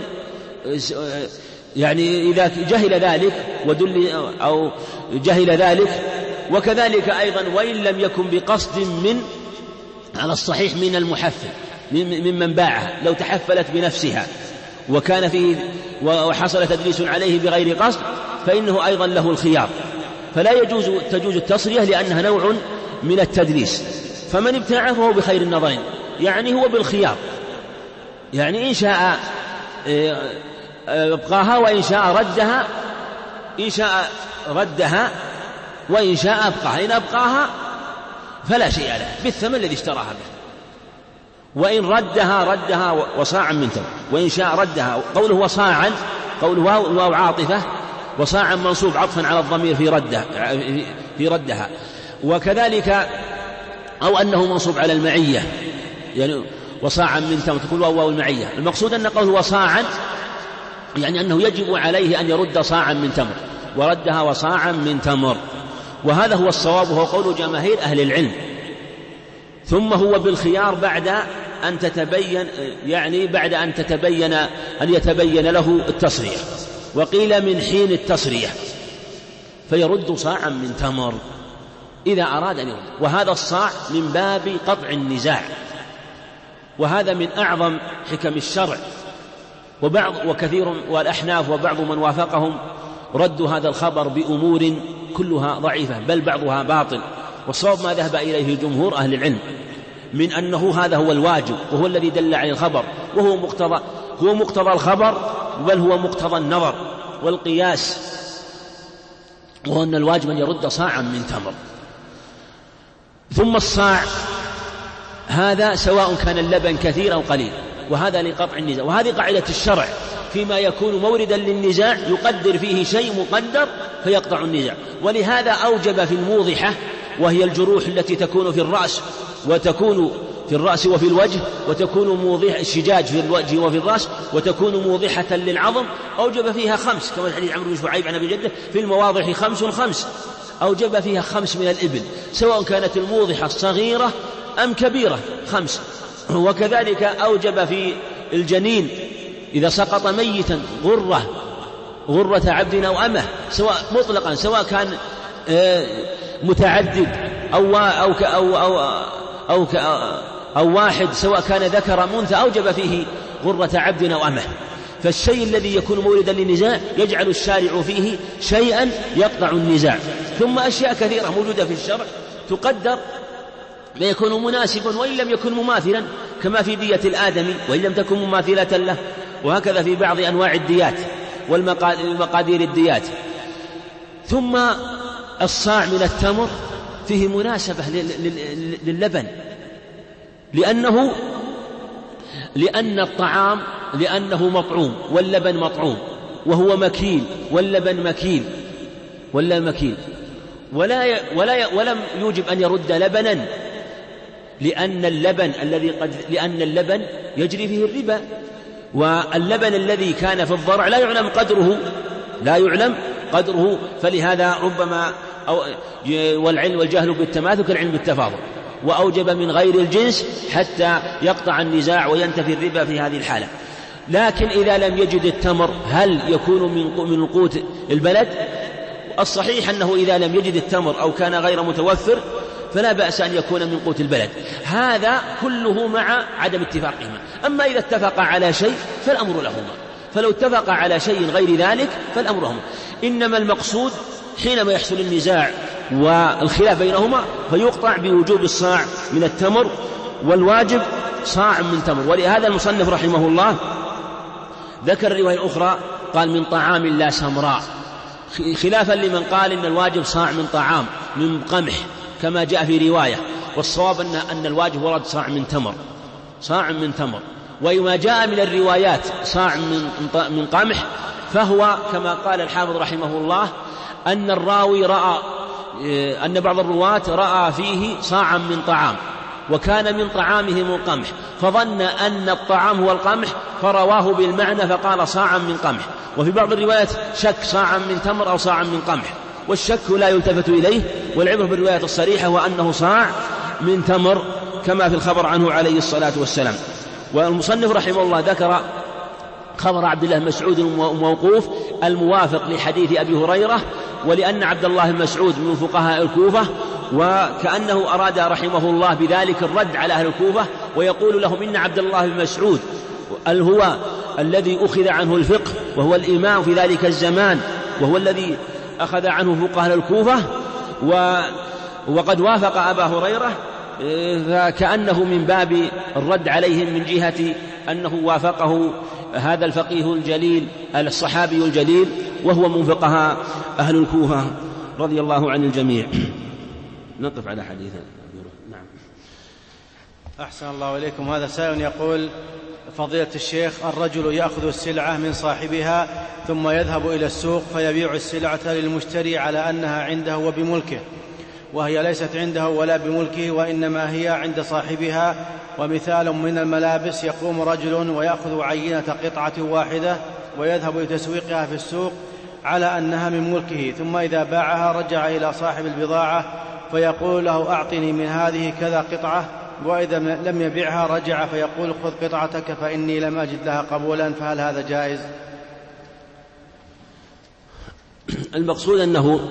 يعني إذا جهل ذلك ودل أو جهل ذلك، وكذلك أيضا وإن لم يكن بقصد من على الصحيح من المحفل ممن باعها، لو تحفلت بنفسها وكان فيه وحصل تدليس عليه بغير قصد فإنه أيضا له الخيار، فلا يجوز تجوز التصرية لأنها نوع من التدليس. فمن ابتاعه فهو بخير النظرين، يعني هو بالخيار، يعني إن شاء ابقاها وإن شاء ردها، إن شاء ردها وإن شاء أبقاها. إن أبقاها فلا شيء له بالثمن الذي اشتراها به، وإن ردها ردها وصاعا من تمر، وإن شاء ردها. قوله وصاعا قوله واو عاطفة، وصاعا منصوب عطفا على الضمير في ردها في ردها وكذلك أو أنه منصوب على المعية، يعني وصاعا من تمر تقول واو المعية. المقصود أن قوله وصاعا يعني أنه يجب عليه أن يرد صاعا من تمر، وردها وصاعا من تمر، وهذا هو الصواب وهو قول جماهير أهل العلم. ثم هو بالخيار بعد أن تتبين يعني بعد أن تتبين أن يتبين له التصريح، وقيل من حين التصريح فيرد صاعا من تمر إذا أراد أن يرد. وهذا الصاع من باب قطع النزاع، وهذا من أعظم حكم الشرع. وبعض وكثير والأحناف وبعض من وافقهم ردوا هذا الخبر بأمور كلها ضعيفة بل بعضها باطل، والصواب ما ذهب إليه جمهور أهل العلم من أنه هذا هو الواجب وهو الذي دل عليه الخبر، وهو مقتضى هو مقتضى الخبر بل هو مقتضى النظر والقياس، وهو أن الواجب أن يرد صاعا من تمر. ثم الصاع هذا سواء كان اللبن كثير أو قليل، وهذا لقطع النزاع. وهذه قاعدة الشرع فيما يكون موردا للنزاع يقدر فيه شيء مقدر فيقطع النزاع. ولهذا أوجب في الموضحة، وهي الجروح التي تكون في الرأس وتكون في الرأس وفي الوجه، وتكون موضح الشجاج في الوجه وفي الرأس، وتكون موضحة للعظم، أوجب فيها خمس كما حديث عمرو بن شعيب عن أبي جده في المواضح خمس خمس، أوجب فيها خمس من الإبل سواء كانت الموضحة صغيرة أم كبيرة خمس. وكذلك أوجب في الجنين إذا سقط ميتا غرة غرة عبد أو أمه سواء مطلقا سواء كان متعدد أو أو أو أو, أو, أو واحد سواء كان ذكر منثى أوجب فيه غرة عبد أو أمه. فالشيء الذي يكون موردا للنزاع يجعل الشارع فيه شيئا يقطع النزاع. ثم أشياء كثيرة موجودة في الشرع تقدر ما يكون مناسبا وإن لم يكن مماثلا، كما في دية الآدمي وإن لم تكن مماثلة له، وهكذا في بعض أنواع الديات والمقادير الديات. ثم الصاع من التمر فيه مناسبة لللبن، لأنه لأن الطعام لأنه مطعوم واللبن مطعوم، وهو مكيل واللبن مكيل ولا مكيل ولا ولا ولم يوجب أن يرد لبنا، لأن اللبن الذي قد لأن اللبن يجري فيه الربا، واللبن الذي كان في الضرع لا يعلم قدره لا يعلم قدره فلهذا ربما أو والعلم والجهل بالتماثل كالعلم بالتفاضل، وأوجب من غير الجنس حتى يقطع النزاع وينتفي الربا في هذه الحالة. لكن إذا لم يجد التمر هل يكون من قوت البلد؟ الصحيح أنه إذا لم يجد التمر أو كان غير متوفر فلا بأس أن يكون من قوت البلد. هذا كله مع عدم اتفاقهما. أما إذا اتفق على شيء فالأمر لهما، فلو اتفق على شيء غير ذلك فالأمر لهما. إنما المقصود حينما يحصل النزاع والخلاف بينهما فيقطع بوجوب الصاع من التمر، والواجب صاع من تمر. ولهذا المصنف رحمه الله ذكر رواية أخرى قال من طعام لا سمراء، خلافا لمن قال إن الواجب صاع من طعام من قمح كما جاء في رواية. والصواب أن, أن الواجب ورد صاع من تمر صاع من تمر وما جاء من الروايات صاع من, من قمح فهو كما قال الحافظ رحمه الله أن الراوي رأى أن بعض الرواة رأى فيه صاعا من طعام وكان من طعامهم القمح، فظن أن الطعام هو القمح فرواه بالمعنى فقال صاعا من قمح. وفي بعض الروايات شك صاعا من تمر أو صاعا من قمح، والشك لا يلتفت إليه، والعبرة بالرواية الصريحة وأنه صاع من تمر كما في الخبر عنه عليه الصلاة والسلام. والمصنف رحمه الله ذكر خبر عبد الله بن مسعود موقوف الموافق لحديث أبي هريرة، ولأن عبد الله بن مسعود من فقهاء الكوفة، وكأنه أراد رحمه الله بذلك الرد على أهل الكوفة، ويقول لهم إن عبد الله بن مسعود هو الذي أخذ عنه الفقه، وهو الإمام في ذلك الزمان، وهو الذي أخذ عنه فقهاء الكوفة، وقد وافق أبا هريرة، فكأنه من باب الرد عليهم من جهة أنه وافقه هذا الفقيه الجليل الصحابي الجليل، وهو من فقهاء أهل الكوفة رضي الله عن الجميع. نقف على حديث. نعم. أحسن الله إليكم. هذا سائل يقول: فضيلة الشيخ، الرجل يأخذ السلعة من صاحبها ثم يذهب إلى السوق فيبيع السلعة للمشتري على أنها عنده وبملكه، وهي ليست عنده ولا بملكه، وإنما هي عند صاحبها. ومثال من الملابس: يقوم رجل ويأخذ عينة قطعة واحدة ويذهب لتسويقها في السوق على أنها من ملكه، ثم إذا باعها رجع إلى صاحب البضاعة فيقول له: أعطني من هذه كذا قطعة، وإذا لم يبيعها رجع فيقول: خذ قطعتك فإني لم أجد لها قبولا، فهل هذا جائز؟ المقصود أنه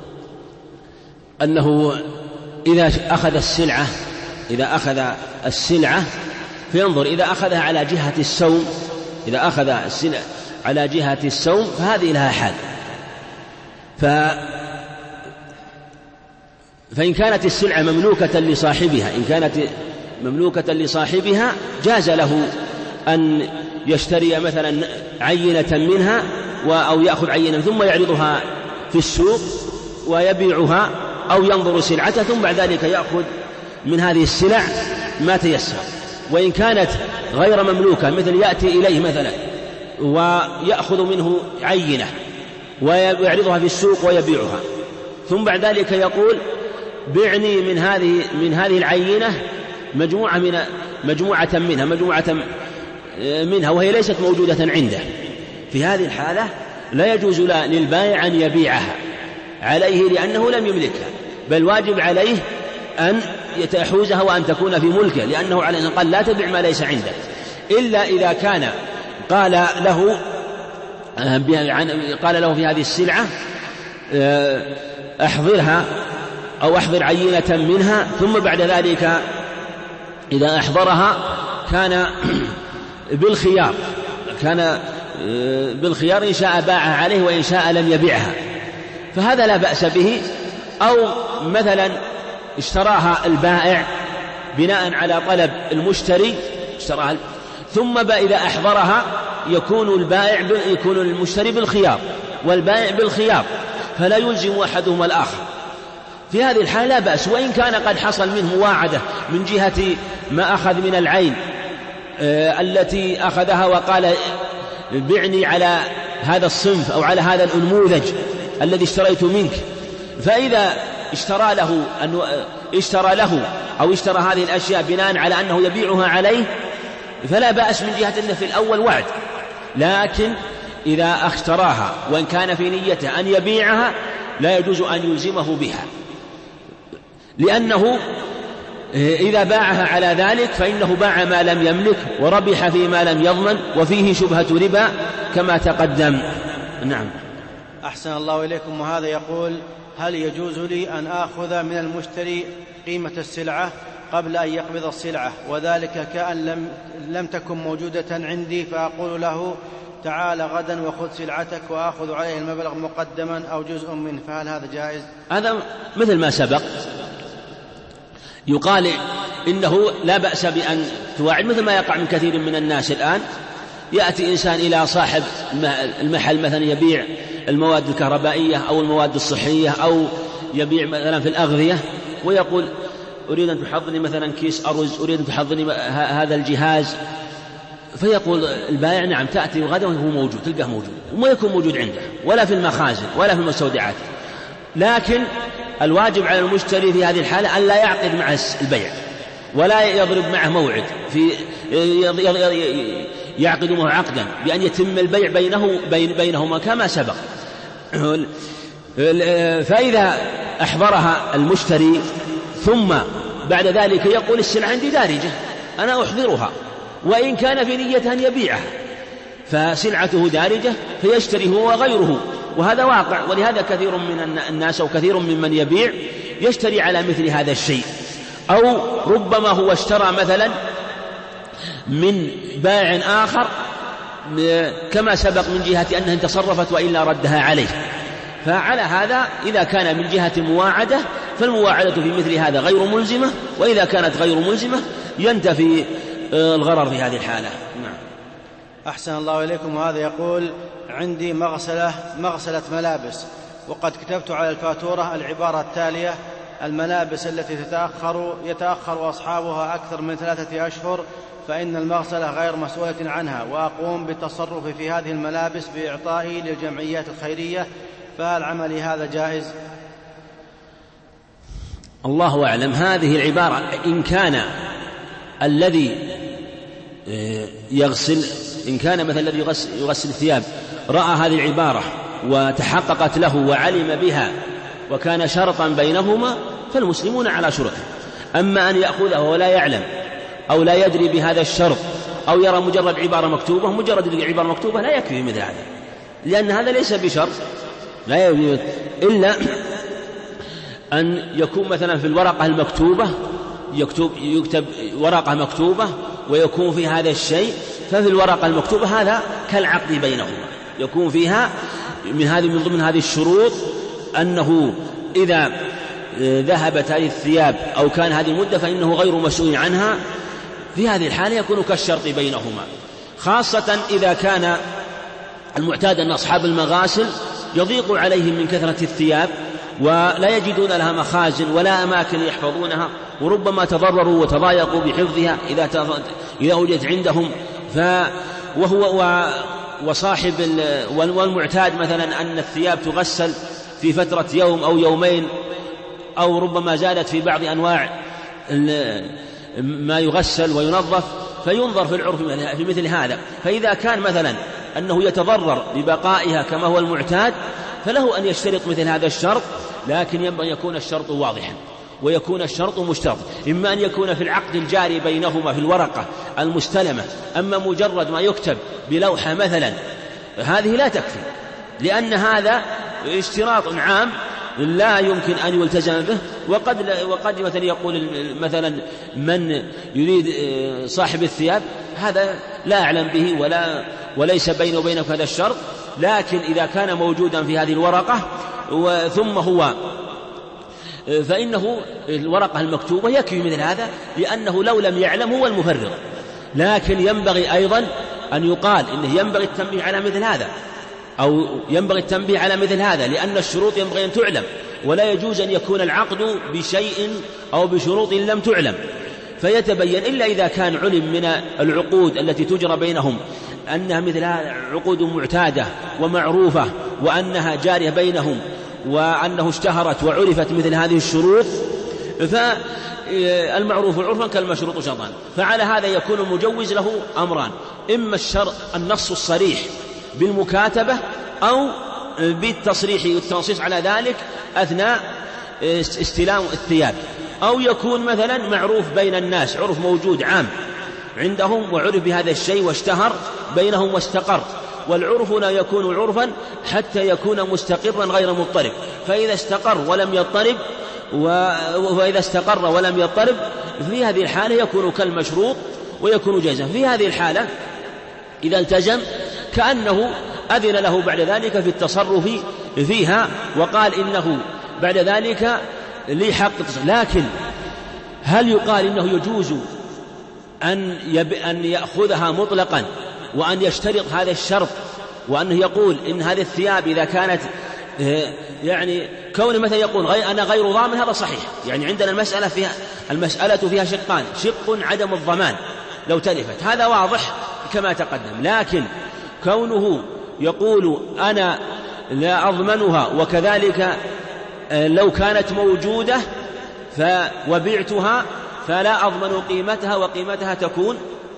أنه إذا أخذ السلعة إذا أخذ السلعة فينظر، إذا أخذها على جهة السوم إذا أخذ السلعة على جهة السوم فهذه لها حال، ف فإن كانت السلعة مملوكة لصاحبها إن كانت مملوكة لصاحبها جاز له أن يشتري مثلا عينة منها أو يأخذ عينة ثم يعرضها في السوق ويبيعها، أو ينظر سلعته ثم بعد ذلك يأخذ من هذه السلع ما تيسر. وإن كانت غير مملوكة، مثل يأتي إليه مثلا ويأخذ منه عينة ويعرضها في السوق ويبيعها، ثم بعد ذلك يقول: بعني من هذه من هذه العينة مجموعة من مجموعة منها مجموعة منها وهي ليست موجودة عنده. في هذه الحالة لا يجوز للبائع أن يبيعها عليه لأنه لم يملكها، بل واجب عليه أن يتحوزها وأن تكون في ملكه، لأنه عليه أن قال: لا تبع ما ليس عندك، إلا إذا كان قال له قال له في هذه السلعة: أحضرها أو أحضر عينة منها، ثم بعد ذلك إذا أحضرها كان بالخيار كان بالخيار إن شاء باعها عليه وإن شاء لم يبيعها، فهذا لا بأس به. أو مثلا اشتراها البائع بناء على طلب المشتري اشتراها، ثم إذا أحضرها يكون البائع يكون المشتري بالخيار والبائع بالخيار، فلا يلزم أحدهما الآخر. في هذه الحالة لا بأس، وإن كان قد حصل منه مواعدة من جهة ما أخذ من العين آه التي أخذها وقال: بعني على هذا الصنف أو على هذا النموذج الذي اشتريت منك، فإذا اشترى له أنه اشترى له أو اشترى هذه الأشياء بناء على أنه يبيعها عليه فلا بأس من جهة أنه في الأول وعد. لكن إذا اشتراها وإن كان في نيته أن يبيعها لا يجوز أن يلزمه بها، لأنه إذا باعها على ذلك فإنه باع ما لم يملك وربح فيما لم يضمن، وفيه شبهة ربا كما تقدم. نعم. أحسن الله إليكم. وهذا يقول: هل يجوز لي أن آخذ من المشتري قيمة السلعة قبل أن يقبض السلعة، وذلك كأن لم, لم تكن موجودة عندي، فأقول له: تعال غدا وخذ سلعتك وآخذ عليه المبلغ مقدما أو جزء منه، فهل هذا جائز؟ هذا مثل ما سبق، يقال إنه لا بأس بأن تواعد، مثل ما يقع من كثير من الناس الآن. يأتي إنسان إلى صاحب المحل مثلا يبيع المواد الكهربائية أو المواد الصحية أو يبيع مثلا في الأغذية، ويقول: أريد أن تحضرني مثلا كيس أرز، أريد أن تحضرني هذا الجهاز، فيقول البائع: نعم. تأتي غدا وهو موجود، تلقاه موجود، وما يكون موجود عنده ولا في المخازن ولا في المستودعات. لكن الواجب على المشتري في هذه الحالة أن لا يعقد معه البيع ولا يضرب معه موعد في يعقد معه عقدا بأن يتم البيع بينه بين بينهما كما سبق. فإذا أحضرها المشتري ثم بعد ذلك يقول: السلعة عندي دارجة، أنا أحضرها وإن كان في نية أن يبيعه فسلعته دارجة فيشتري هو وغيره، وهذا واقع. ولهذا كثير من الناس أو كثير ممن يبيع يشتري على مثل هذا الشيء، أو ربما هو اشترى مثلا من بائع آخر كما سبق من جهة أنها تصرفت وإلا ردها عليه. فعلى هذا إذا كان من جهة المواعدة فالمواعدة في مثل هذا غير ملزمة، وإذا كانت غير ملزمة ينتفي الغرر في هذه الحالة. نعم. أحسن الله إليكم. وهذا يقول: عندي مغسلة مغسلة ملابس، وقد كتبت على الفاتورة العبارة التالية: الملابس التي تتأخر يتأخر أصحابها أكثر من ثلاثة أشهر فإن المغسلة غير مسؤولة عنها، وأقوم بالتصرف في هذه الملابس بإعطائي للجمعيات الخيرية، فهل عملي هذا جائز؟ الله أعلم. هذه العبارة إن كان الذي يغسل إن كان مثلا الذي يغسل الثياب رأى هذه العبارة وتحققت له وعلم بها وكان شرطا بينهما فالمسلمون على شرطه. أما أن يأخذه ولا يعلم أو لا يدري بهذا الشرط أو يرى مجرد عبارة مكتوبة، مجرد عبارة مكتوبة لا يكفي مثل هذا، لأن هذا ليس بشرط، لا يكفي إلا أن يكون مثلا في الورقة المكتوبة يكتب, يكتب ورقة مكتوبة ويكون في هذا الشيء، ففي الورقة المكتوبة هذا كالعقد بينهما، يكون فيها من هذه من ضمن هذه الشروط أنه إذا ذهبت هذه الثياب أو كان هذه المدة فإنه غير مسؤول عنها. في هذه الحالة يكون كالشرط بينهما، خاصة إذا كان المعتاد أن أصحاب المغاسل يضيق عليهم من كثرة الثياب ولا يجدون لها مخازن ولا أماكن يحفظونها، وربما تضرروا وتضايقوا بحفظها إذا إذا وجدت عندهم. وهو وصاحب والمعتاد مثلا أن الثياب تغسل في فترة يوم أو يومين أو ربما زادت في بعض أنواع ما يغسل وينظف، فينظر في العرف في مثل هذا. فإذا كان مثلا أنه يتضرر ببقائها كما هو المعتاد فله أن يشترط مثل هذا الشرط، لكن ينبغي أن يكون الشرط واضحا ويكون الشرط مشترط، إما أن يكون في العقد الجاري بينهما في الورقة المستلمة، أما مجرد ما يكتب بلوحة مثلا هذه لا تكفي، لأن هذا اشتراط عام لا يمكن أن يلتزم به. وقد وقد مثلا يقول مثلا من يريد صاحب الثياب هذا لا أعلم به ولا وليس بيني وبينك هذا الشرط، لكن إذا كان موجودا في هذه الورقة ثم هو فإنه الورقة المكتوبة يكفي مثل هذا، لأنه لو لم يعلم هو المفرط. لكن ينبغي أيضا أن يقال إنه ينبغي التنبيه على مثل هذا أو ينبغي التنبيه على مثل هذا، لأن الشروط ينبغي أن تعلم، ولا يجوز أن يكون العقد بشيء أو بشروط لم تعلم فيتبين، إلا إذا كان علم من العقود التي تجرى بينهم أنها مثل هذا عقود معتادة ومعروفة وأنها جارية بينهم وأنه اشتهرت وعرفت مثل هذه الشروط، فالمعروف عرفا كالمشروط شرطا. فعلى هذا يكون المجوز له أمران: إما الشرط النص الصريح بالمكاتبة أو بالتصريح والتنصيص على ذلك أثناء استلام الثياب، أو يكون مثلا معروف بين الناس، عرف موجود عام عندهم وعرف بهذا الشيء واشتهر بينهم واستقر. والعرف لا يكون عرفا حتى يكون مستقرا غير مضطرب، فإذا استقر ولم يضطرب وإذا استقر ولم يضطرب في هذه الحالة يكون كالمشروط ويكون جائزا. في هذه الحالة إذا التزم كأنه أذن له بعد ذلك في التصرف فيها وقال إنه بعد ذلك لي حق. لكن هل يقال إنه يجوز أن, يب... أن يأخذها مطلقا وأن يشترط هذا الشرط وأنه يقول إن هذه الثياب إذا كانت يعني كون مثلا يقول غير أنا غير ضامن، هذا صحيح. يعني عندنا المسألة فيها المسألة فيها شقان: شق عدم الضمان لو تلفت، هذا واضح كما تقدم، لكن كونه يقول أنا لا أضمنها وكذلك لو كانت موجودة وبعتها فلا أضمن قيمتها وقيمتها تكون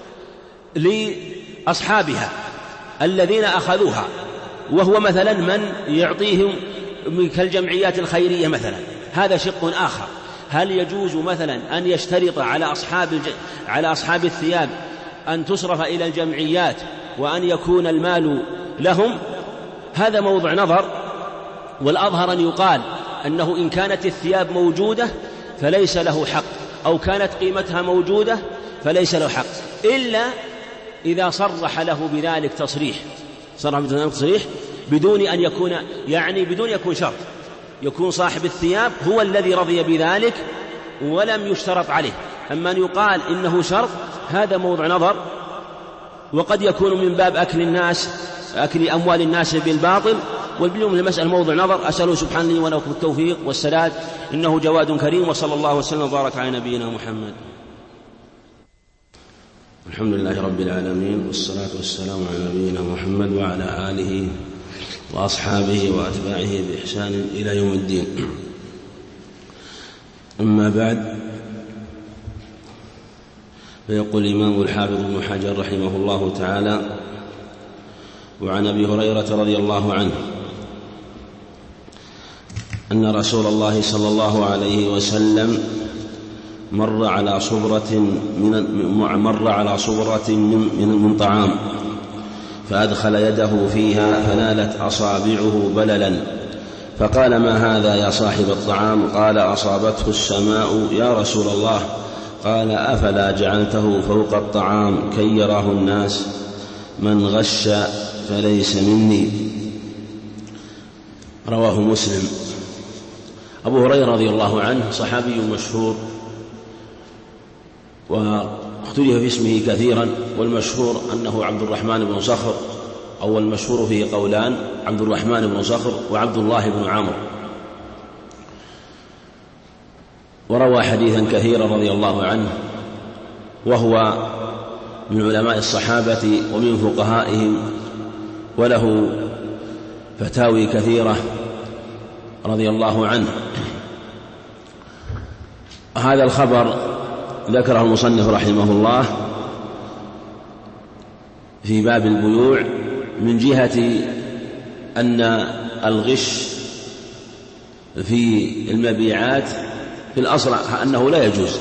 لأصحابها الذين أخذوها، وهو مثلا من يعطيهم كالجمعيات الخيرية مثلا، هذا شق آخر. هل يجوز مثلا أن يشترط على أصحاب الج... على أصحاب الثياب أن تصرف إلى الجمعيات وأن يكون المال لهم، هذا موضع نظر. والأظهر أن يقال أنه إن كانت الثياب موجودة فليس له حق، أو كانت قيمتها موجودة فليس له حق، إلا إذا صرح له بذلك تصريح، صرح بذلك تصريح بدون أن يكون يعني بدون يكون شرط، يكون صاحب الثياب هو الذي رضي بذلك ولم يشترط عليه. أما أن يقال إنه شرط هذا موضع نظر، وقد يكون من باب أكل الناس أكل أموال الناس بالباطل، والبلوم المسألة موضع نظر. أسأله سبحانه لي ولكم التوفيق والسداد، إنه جواد كريم. وصلى الله وسلم وبارك على نبينا محمد. الحمد لله رب العالمين، والصلاة والسلام على نبينا محمد وعلى آله وأصحابه وأتباعه بإحسان إلى يوم الدين. أما بعد، فيقول الإمام الحافظ ابن حجر رحمه الله تعالى: وعن أبي هريرة رضي الله عنه أن رسول الله صلى الله عليه وسلم مر على صبرة من مر على صبرة من, من طعام، فأدخل يده فيها فنالت أصابعه بللا، فقال: ما هذا يا صاحب الطعام؟ قال: أصابته السماء يا رسول الله. قال: أفلا جعلته فوق الطعام كي يراه الناس؟ من غش فليس مني. رواه مسلم. أبو هريرة رضي الله عنه صحابي مشهور، واختلف في اسمه كثيرا، والمشهور أنه عبد الرحمن بن صخر، أو المشهور فيه قولان: عبد الرحمن بن صخر وعبد الله بن عمرو. وروى حديثا كثيرا رضي الله عنه، وهو من علماء الصحابة ومن فقهائهم، وله فتاوي كثيرة رضي الله عنه. هذا الخبر ذكره المصنف رحمه الله في باب البيوع من جهة أن الغش في المبيعات في الأصل أنه لا يجوز،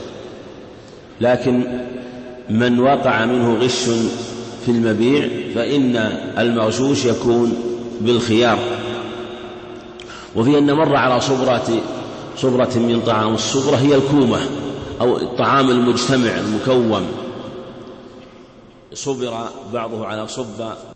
لكن من وقع منه غش في المبيع فإن المغشوش يكون بالخيار. وفي أن مر على صبرة صبرة من طعام، الصبرة هي الكومة أو الطعام المجتمع المكوم، صبر بعضه على صب